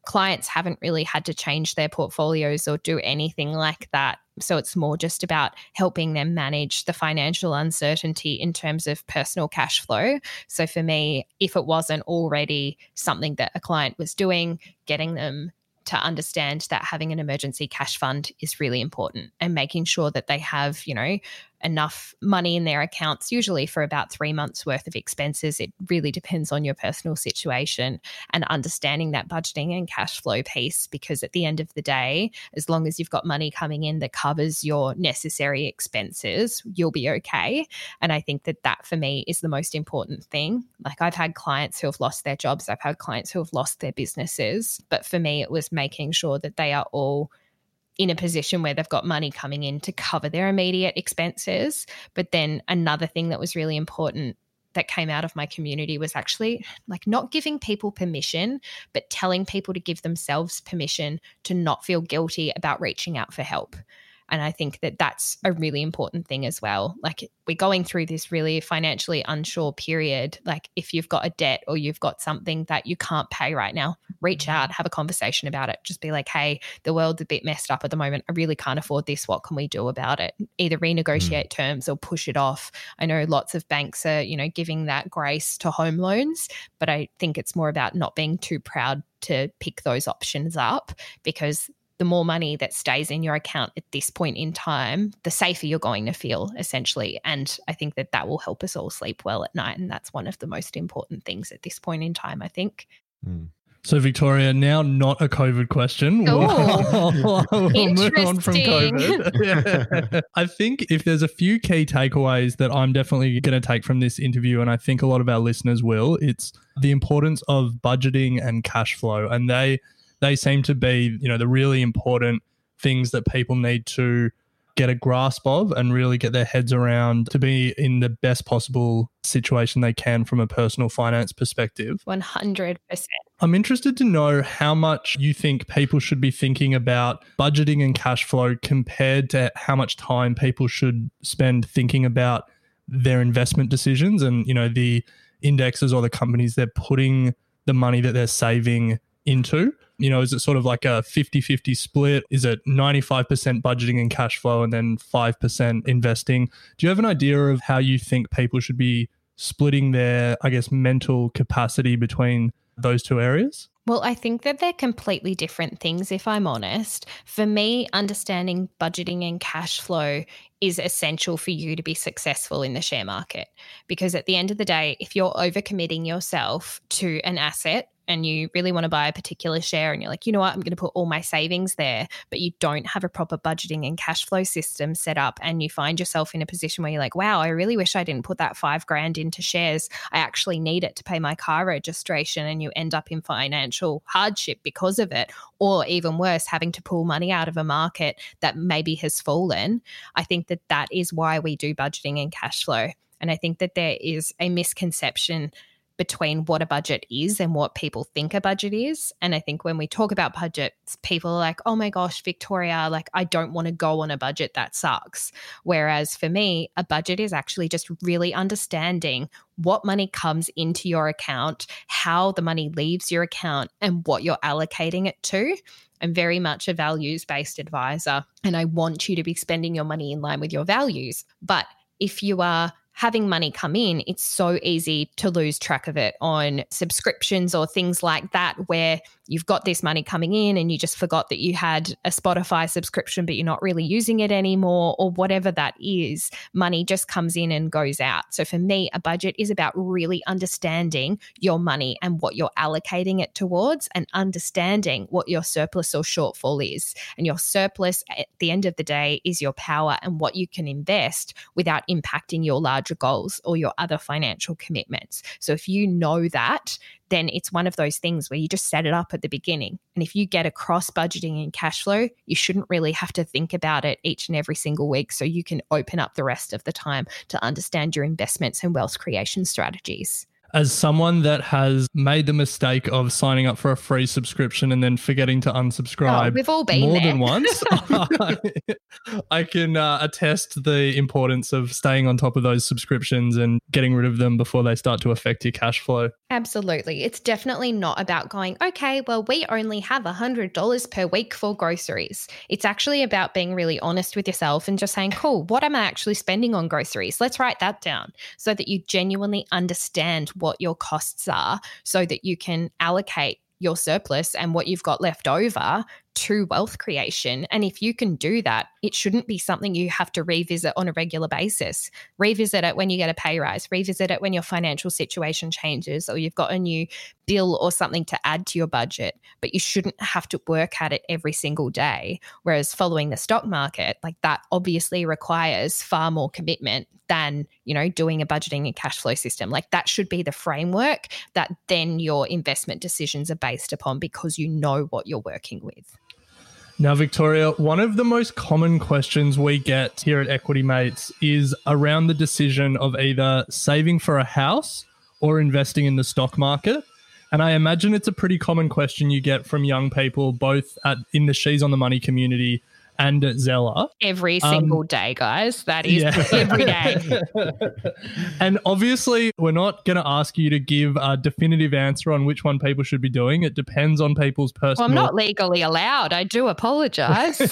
clients haven't really had to change their portfolios or do anything like that. So it's more just about helping them manage the financial uncertainty in terms of personal cash flow. So for me, if it wasn't already something that a client was doing, getting them to understand that having an emergency cash fund is really important and making sure that they have, enough money in their accounts, usually for about 3 months worth of expenses. It really depends on your personal situation, and understanding that budgeting and cash flow piece, because at the end of the day, as long as you've got money coming in that covers your necessary expenses, you'll be okay. And I think that for me is the most important thing. Like, I've had clients who have lost their jobs, I've had clients who have lost their businesses, but for me it was making sure that they are all in a position where they've got money coming in to cover their immediate expenses. But then another thing that was really important that came out of my community was actually like not giving people permission, but telling people to give themselves permission to not feel guilty about reaching out for help. And I think that that's a really important thing as well. Like, we're going through this really financially unsure period. Like, if you've got a debt or you've got something that you can't pay right now, reach out, have a conversation about it. Just be like, hey, the world's a bit messed up at the moment. I really can't afford this. What can we do about it? Either renegotiate terms or push it off. I know lots of banks are, giving that grace to home loans, but I think it's more about not being too proud to pick those options up, because the more money that stays in your account at this point in time, the safer you're going to feel, essentially. And I think that will help us all sleep well at night. And that's one of the most important things at this point in time, I think. So, Victoria, now not a COVID question. Oh, we'll move on from COVID. Yeah. I think if there's a few key takeaways that I'm definitely going to take from this interview, and I think a lot of our listeners will, it's the importance of budgeting and cash flow. And they seem to be, the really important things that people need to get a grasp of and really get their heads around to be in the best possible situation they can from a personal finance perspective. 100%. I'm interested to know how much you think people should be thinking about budgeting and cash flow compared to how much time people should spend thinking about their investment decisions and, the indexes or the companies they're putting the money that they're saving into. Is it sort of like a 50-50 split? Is it 95% budgeting and cash flow and then 5% investing? Do you have an idea of how you think people should be splitting their, mental capacity between those two areas? Well, I think that they're completely different things, if I'm honest. For me, understanding budgeting and cash flow is essential for you to be successful in the share market. Because at the end of the day, if you're overcommitting yourself to an asset, and you really want to buy a particular share and you're like, you know what, I'm going to put all my savings there, but you don't have a proper budgeting and cash flow system set up, and you find yourself in a position where you're like, wow, I really wish I didn't put that $5,000 into shares. I actually need it to pay my car registration, and you end up in financial hardship because of it, or even worse, having to pull money out of a market that maybe has fallen. I think that is why we do budgeting and cash flow. And I think that there is a misconception between what a budget is and what people think a budget is. And I think when we talk about budgets, people are like, oh my gosh, Victoria, like, I don't want to go on a budget. That sucks. Whereas for me, a budget is actually just really understanding what money comes into your account, how the money leaves your account, and what you're allocating it to. I'm very much a values-based advisor, and I want you to be spending your money in line with your values. But if you are having money come in, it's so easy to lose track of it on subscriptions or things like that, where you've got this money coming in and you just forgot that you had a Spotify subscription, but you're not really using it anymore, or whatever that is. Money just comes in and goes out. So for me, a budget is about really understanding your money and what you're allocating it towards, and understanding what your surplus or shortfall is. And your surplus at the end of the day is your power and what you can invest without impacting your larger goals or your other financial commitments. So if you know that, then it's one of those things where you just set it up at the beginning. And if you get across budgeting and cash flow, you shouldn't really have to think about it each and every single week, so you can open up the rest of the time to understand your investments and wealth creation strategies. As someone that has made the mistake of signing up for a free subscription and then forgetting to unsubscribe we've all been more there. than once, I can attest the importance of staying on top of those subscriptions and getting rid of them before they start to affect your cash flow. Absolutely. It's definitely not about going, okay, well, we only have $100 per week for groceries. It's actually about being really honest with yourself and just saying, cool, what am I actually spending on groceries? Let's write that down so that you genuinely understand what your costs are so that you can allocate your surplus and what you've got left over to wealth creation. And if you can do that, it shouldn't be something you have to revisit on a regular basis. Revisit it when you get a pay rise, revisit it when your financial situation changes or you've got a new bill or something to add to your budget, but you shouldn't have to work at it every single day. Whereas following the stock market, like that obviously requires far more commitment than, you know, doing a budgeting and cash flow system. Like that should be the framework that then your investment decisions are based upon because you know what you're working with. Now, Victoria, one of the most common questions we get here at Equity Mates is around the decision of either saving for a house or investing in the stock market. And I imagine it's a pretty common question you get from young people, both in the She's on the Money community and at Zella. Every single day, guys. That is every day. And obviously, we're not going to ask you to give a definitive answer on which one people should be doing. It depends on people's personal... Well, I'm not legally allowed. I do apologise.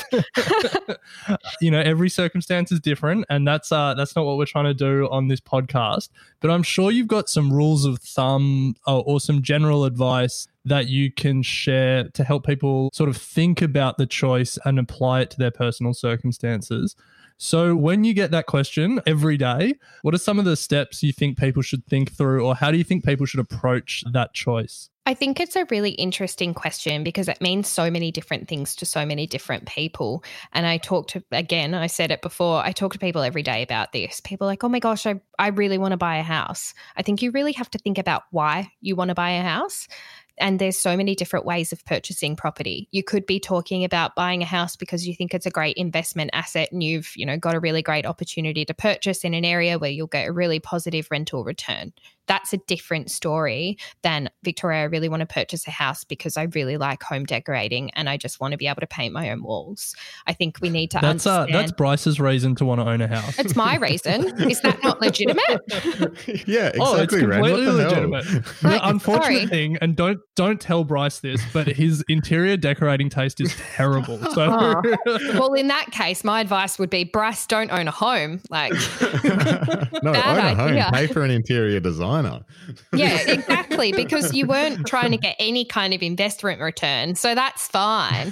You know, every circumstance is different, and that's not what we're trying to do on this podcast. But I'm sure you've got some rules of thumb or some general advice that you can share to help people sort of think about the choice and apply it to their personal circumstances. So when you get that question every day, what are some of the steps you think people should think through, or how do you think people should approach that choice? I think it's a really interesting question because it means so many different things to so many different people. And I said it before, I talk to people every day about this. People are like, oh my gosh, I really want to buy a house. I think you really have to think about why you want to buy a house. And there's so many different ways of purchasing property. You could be talking about buying a house because you think it's a great investment asset and you've, got a really great opportunity to purchase in an area where you'll get a really positive rental return. That's a different story than, Victoria, I really want to purchase a house because I really like home decorating and I just want to be able to paint my own walls. I think we need to understand. That's Bryce's reason to want to own a house. It's my reason. Is that not legitimate? Yeah, exactly. Oh, it's completely legitimate. The unfortunate Sorry. thing, and don't tell Bryce this, but his interior decorating taste is terrible. So, Well, in that case, my advice would be, Bryce, don't own a home. Like, no, bad own a idea. home. Pay for an interior designer. Yeah, exactly, because you weren't trying to get any kind of investment return. So that's fine.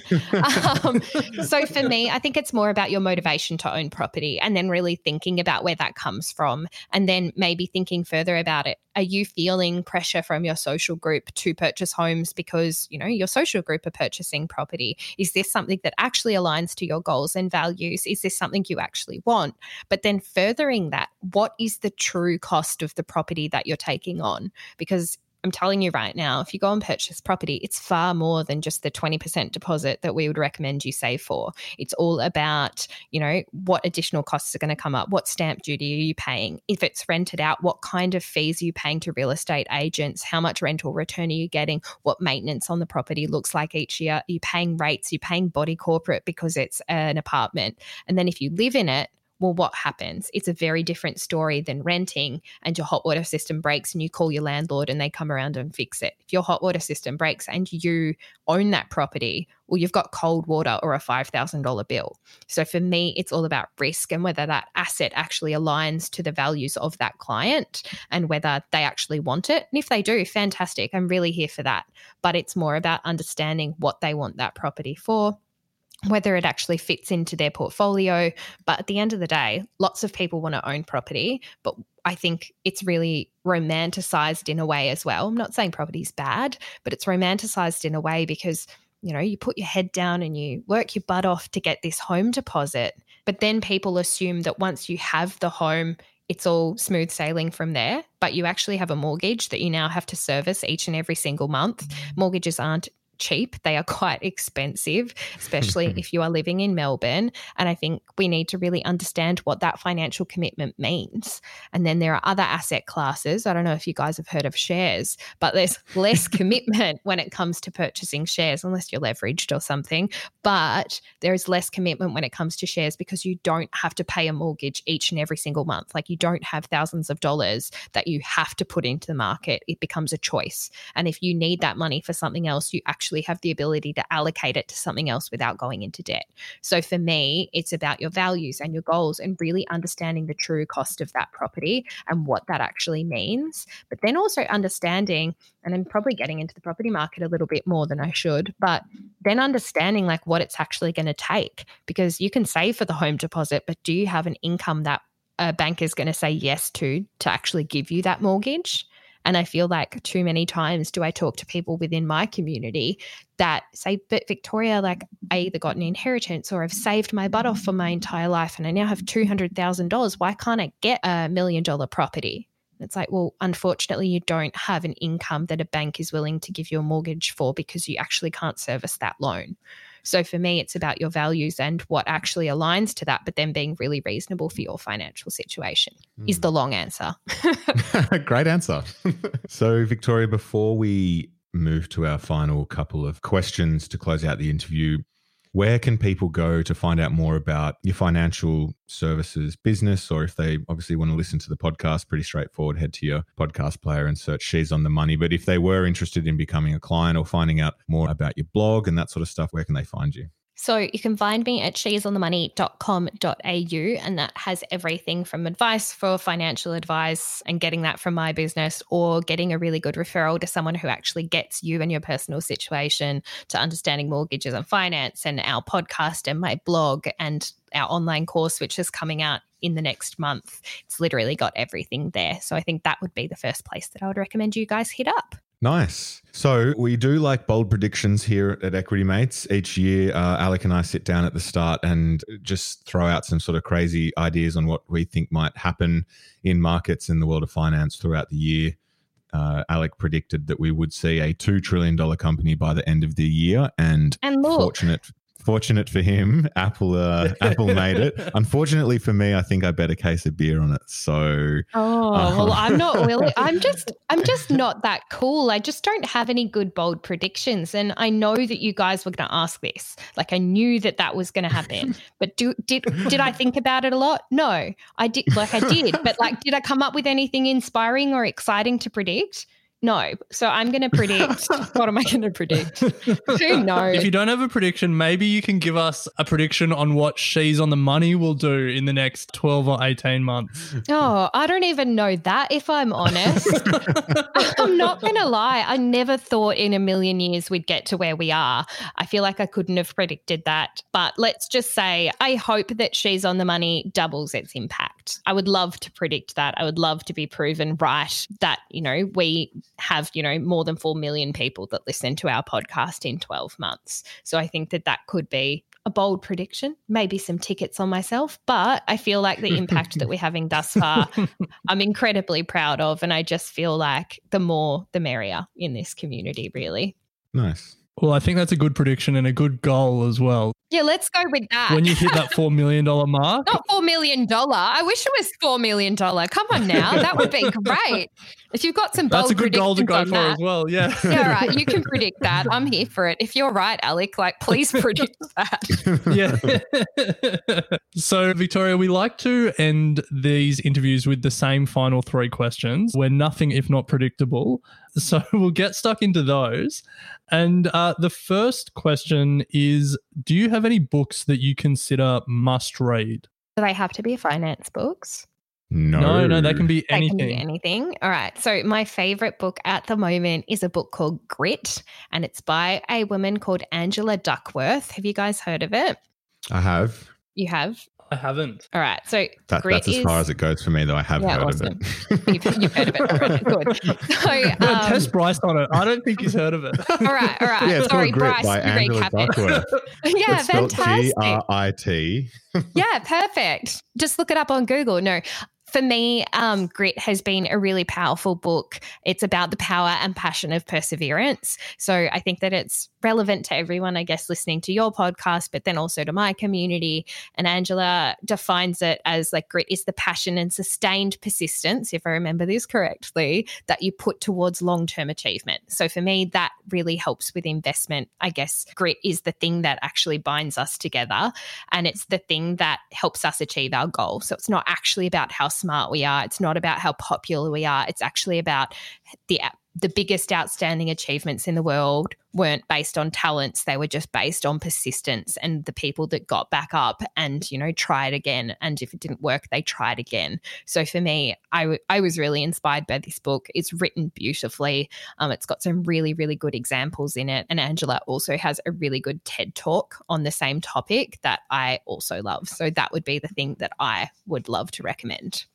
So for me, I think it's more about your motivation to own property and then really thinking about where that comes from and then maybe thinking further about it. Are you feeling pressure from your social group to purchase homes because, your social group are purchasing property? Is this something that actually aligns to your goals and values? Is this something you actually want? But then furthering that, what is the true cost of the property that you're taking on? Because I'm telling you right now, if you go and purchase property, it's far more than just the 20% deposit that we would recommend you save for. It's all about, what additional costs are going to come up, what stamp duty are you paying? If it's rented out, what kind of fees are you paying to real estate agents? How much rental return are you getting? What maintenance on the property looks like each year? Are you paying rates? Are you paying body corporate because it's an apartment? And then if you live in it, well, what happens? It's a very different story than renting and your hot water system breaks and you call your landlord and they come around and fix it. If your hot water system breaks and you own that property, well, you've got cold water or a $5,000 bill. So for me, it's all about risk and whether that asset actually aligns to the values of that client and whether they actually want it. And if they do, fantastic. I'm really here for that. But it's more about understanding what they want that property for, whether it actually fits into their portfolio. But at the end of the day, lots of people want to own property, but I think it's really romanticized in a way as well. I'm not saying property's bad, but it's romanticized in a way because, you put your head down and you work your butt off to get this home deposit, but then people assume that once you have the home, it's all smooth sailing from there, but you actually have a mortgage that you now have to service each and every single month. Mortgages aren't cheap. They are quite expensive, especially if you are living in Melbourne. And I think we need to really understand what that financial commitment means. And then there are other asset classes. I don't know if you guys have heard of shares, but there's less commitment when it comes to purchasing shares, unless you're leveraged or something. But there is less commitment when it comes to shares because you don't have to pay a mortgage each and every single month. Like, you don't have thousands of dollars that you have to put into the market. It becomes a choice. And if you need that money for something else, you actually have the ability to allocate it to something else without going into debt. So for me, it's about your values and your goals and really understanding the true cost of that property and what that actually means. But then also understanding, and I'm probably getting into the property market a little bit more than I should, but then understanding like what it's actually going to take, because you can save for the home deposit, but do you have an income that a bank is going to say yes to actually give you that mortgage? And I feel like too many times do I talk to people within my community that say, but Victoria, like, I either got an inheritance or I've saved my butt off for my entire life and I now have $200,000. Why can't I get $1 million property? And it's like, well, unfortunately, you don't have an income that a bank is willing to give you a mortgage for because you actually can't service that loan. So for me, it's about your values and what actually aligns to that, but then being really reasonable for your financial situation is the long answer. Great answer. So, Victoria, before we move to our final couple of questions to close out the interview, where can people go to find out more about your financial services business? Or if they obviously want to listen to the podcast, pretty straightforward, head to your podcast player and search She's on the Money. But if they were interested in becoming a client or finding out more about your blog and that sort of stuff, where can they find you? So you can find me at sheisonthemoney.com.au, and that has everything from advice for financial advice and getting that from my business, or getting a really good referral to someone who actually gets you and your personal situation, to understanding mortgages and finance, and our podcast and my blog and our online course, which is coming out in the next month. It's literally got everything there. So I think that would be the first place that I would recommend you guys hit up. Nice. So we do like bold predictions here at Equity Mates. Each year, Alec and I sit down at the start and just throw out some sort of crazy ideas on what we think might happen in markets in the world of finance throughout the year. Alec predicted that we would see a $2 trillion company by the end of the year, and look. Fortunate for him, Apple made it. Unfortunately for me, I think I bet a case of beer on it. So, well, I'm not really. I'm just not that cool. I just don't have any good bold predictions, and I know that you guys were going to ask this. Like, I knew that was going to happen. But did I think about it a lot? No, I did. But did I come up with anything inspiring or exciting to predict? No. So I'm going to predict. What am I going to predict? Who knows? If you don't have a prediction, maybe you can give us a prediction on what She's on the Money will do in the next 12 or 18 months. Oh, I don't even know that, if I'm honest. I'm not going to lie. I never thought in a million years we'd get to where we are. I feel like I couldn't have predicted that. But let's just say I hope that She's on the Money doubles its impact. I would love to predict that. I would love to be proven right that, we have, more than 4 million people that listen to our podcast in 12 months. So I think that could be a bold prediction, maybe some tickets on myself, but I feel like the impact that we're having thus far, I'm incredibly proud of. And I just feel like the more, the merrier in this community, really. Nice. Well, I think that's a good prediction and a good goal as well. Yeah, let's go with that. When you hit that $4 million mark. Not $4 million. I wish it was $4 million. Come on now. That would be great. If you've got some bold predictions, that's a good goal to go for that, as well, yeah. Yeah, right. You can predict that. I'm here for it. If you're right, Alec, please predict that. Yeah. So, Victoria, we like to end these interviews with the same final 3 questions. We're nothing if not predictable. So we'll get stuck into those. And the first question is, do you have any books that you consider must read? Do they have to be finance books? No, they can be anything. They can be anything. All right. So my favorite book at the moment is a book called Grit, and it's by a woman called Angela Duckworth. Have you guys heard of it? I have. You have? I haven't. All right. So that's as far as it goes for me, though. I have heard of it. You've heard of it. All right, good. So, test Bryce on it. I don't think he's heard of it. All right. Yeah, it's sorry, Grit Bryce. by Angela Duckworth. Yeah, it's fantastic. Grit. Yeah, perfect. Just look it up on Google. No. For me, Grit has been a really powerful book. It's about the power and passion of perseverance. So I think that it's relevant to everyone, I guess, listening to your podcast, but then also to my community. And Angela defines it as like grit is the passion and sustained persistence, if I remember this correctly, that you put towards long-term achievement. So for me, that really helps with investment. I guess grit is the thing that actually binds us together, and it's the thing that helps us achieve our goal. So it's not actually about how smart we are. It's not about how popular we are. It's actually about the biggest outstanding achievements in the world weren't based on talents. They were just based on persistence and the people that got back up and, you know, tried again. And if it didn't work, they tried again. So for me, I was really inspired by this book. It's written beautifully. It's got some really, really good examples in it. And Angela also has a really good TED Talk on the same topic that I also love. So that would be the thing that I would love to recommend.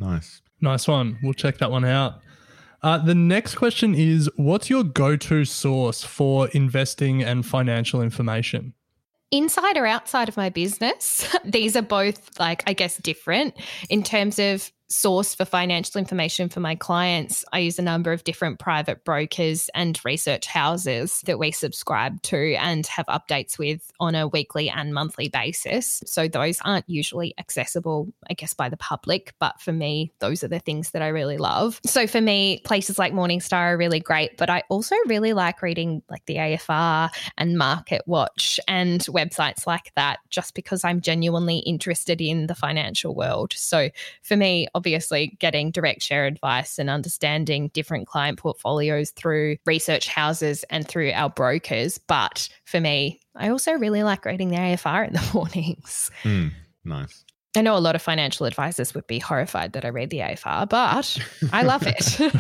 Nice one. We'll check that one out. The next question is, what's your go-to source for investing and financial information? Inside or outside of my business, these are both, like, I guess, different. In terms of source for financial information for my clients, I use a number of different private brokers and research houses that we subscribe to and have updates with on a weekly and monthly basis. So those aren't usually accessible, I guess, by the public, but for me, those are the things that I really love. So for me, places like Morningstar are really great, but I also really like reading like the AFR and Market Watch and websites like that, just because I'm genuinely interested in the financial world. So for me, obviously getting direct share advice and understanding different client portfolios through research houses and through our brokers. But for me, I also really like reading the AFR in the mornings. Nice. I know a lot of financial advisors would be horrified that I read the AFR, but I love it.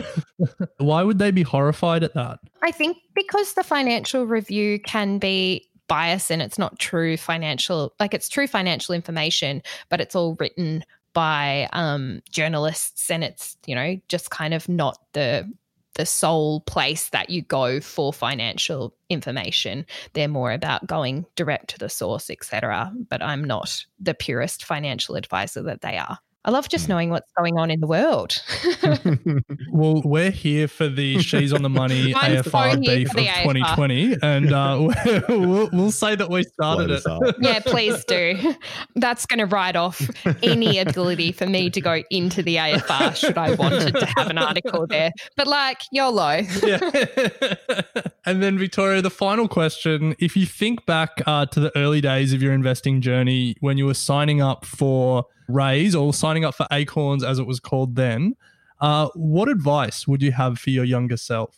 Why would they be horrified at that? I think because the Financial Review can be biased and it's not true financial, like it's true financial information, but it's all written by journalists, and it's, you know, just kind of not the sole place that you go for financial information. They're more about going direct to the source, etc. But I'm not the purest financial advisor that they are. I love just knowing what's going on in the world. Well, we're here for the She's on the Money AFR beef of 2020, and we'll say that we started it. Yeah, please do. That's going to write off any ability for me to go into the AFR should I wanted to have an article there. But like, YOLO. Yeah. And then Victoria, the final question, if you think back to the early days of your investing journey when you were signing up for Raise or signing up for Acorns as it was called then, what advice would you have for your younger self?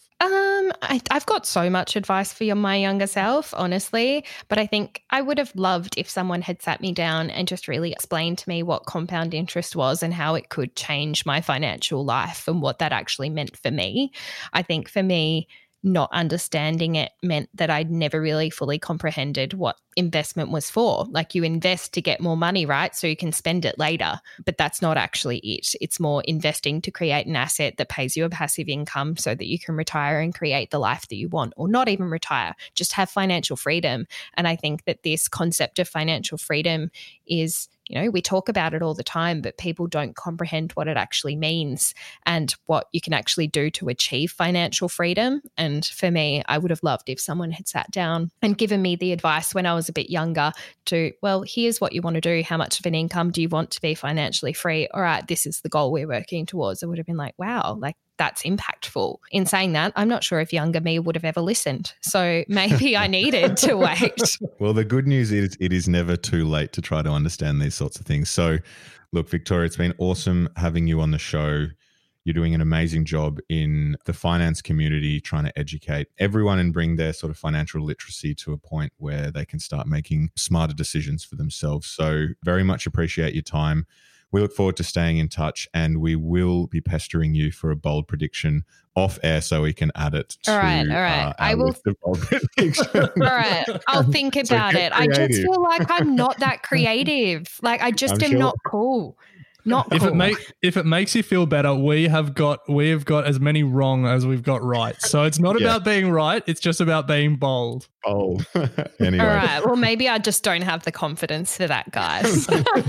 I've got so much advice for my younger self, honestly, but I think I would have loved if someone had sat me down and just really explained to me what compound interest was and how it could change my financial life and what that actually meant for me. I think for me, not understanding it meant that I'd never really fully comprehended what investment was for. Like, you invest to get more money, right? So you can spend it later, but that's not actually it. It's more investing to create an asset that pays you a passive income so that you can retire and create the life that you want, or not even retire, just have financial freedom. And I think that this concept of financial freedom is, you know, we talk about it all the time, but people don't comprehend what it actually means and what you can actually do to achieve financial freedom. And for me, I would have loved if someone had sat down and given me the advice when I was a bit younger to, well, here's what you want to do. How much of an income do you want to be financially free? All right, this is the goal we're working towards. I would have been like, wow, like, that's impactful. In saying that, I'm not sure if younger me would have ever listened. So maybe I needed to wait. Well, the good news is it is never too late to try to understand these sorts of things. So look, Victoria, it's been awesome having you on the show. You're doing an amazing job in the finance community, trying to educate everyone and bring their sort of financial literacy to a point where they can start making smarter decisions for themselves. So very much appreciate your time. We look forward to staying in touch, and we will be pestering you for a bold prediction off air so we can add it to all right. I will. Bold prediction. All right. I'll think about it. I just feel like I'm not that creative. Like, I just am not cool. Not cool. If it makes you feel better, we have got as many wrong as we've got right. So it's not about being right. It's just about being bold. Bold. Anyway. All right. Well, maybe I just don't have the confidence for that, guys.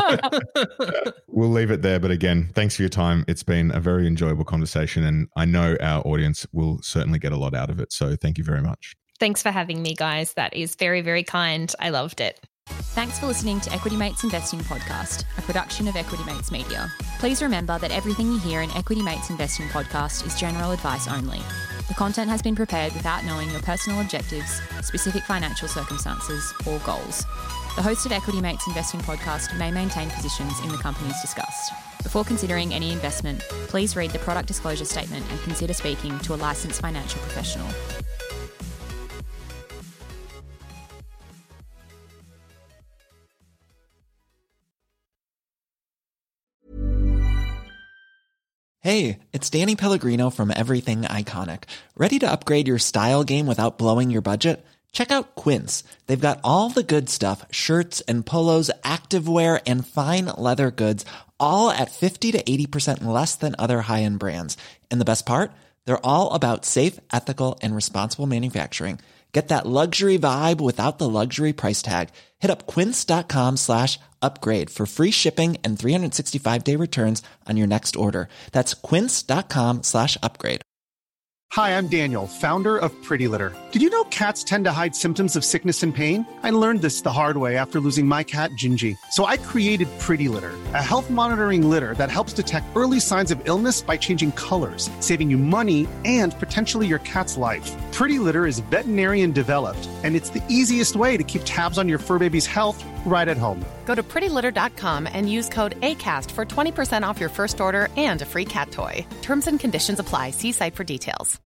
We'll leave it there. But again, thanks for your time. It's been a very enjoyable conversation, and I know our audience will certainly get a lot out of it. So thank you very much. Thanks for having me, guys. That is very, very kind. I loved it. Thanks for listening to Equity Mates Investing Podcast, a production of Equity Mates Media. Please remember that everything you hear in Equity Mates Investing Podcast is general advice only. The content has been prepared without knowing your personal objectives, specific financial circumstances, or goals. The host of Equity Mates Investing Podcast may maintain positions in the companies discussed. Before considering any investment, please read the product disclosure statement and consider speaking to a licensed financial professional. Hey, it's Danny Pellegrino from Everything Iconic. Ready to upgrade your style game without blowing your budget? Check out Quince. They've got all the good stuff, shirts and polos, activewear, and fine leather goods, all at 50 to 80% less than other high-end brands. And the best part? They're all about safe, ethical, and responsible manufacturing. Get that luxury vibe without the luxury price tag. Hit up quince.com/upgrade for free shipping and 365-day returns on your next order. That's quince.com/upgrade. Hi, I'm Daniel, founder of Pretty Litter. Did you know cats tend to hide symptoms of sickness and pain? I learned this the hard way after losing my cat, Gingy. So I created Pretty Litter, a health monitoring litter that helps detect early signs of illness by changing colors, saving you money and potentially your cat's life. Pretty Litter is veterinarian developed, and it's the easiest way to keep tabs on your fur baby's health right at home. Go to prettylitter.com and use code ACAST for 20% off your first order and a free cat toy. Terms and conditions apply. See site for details.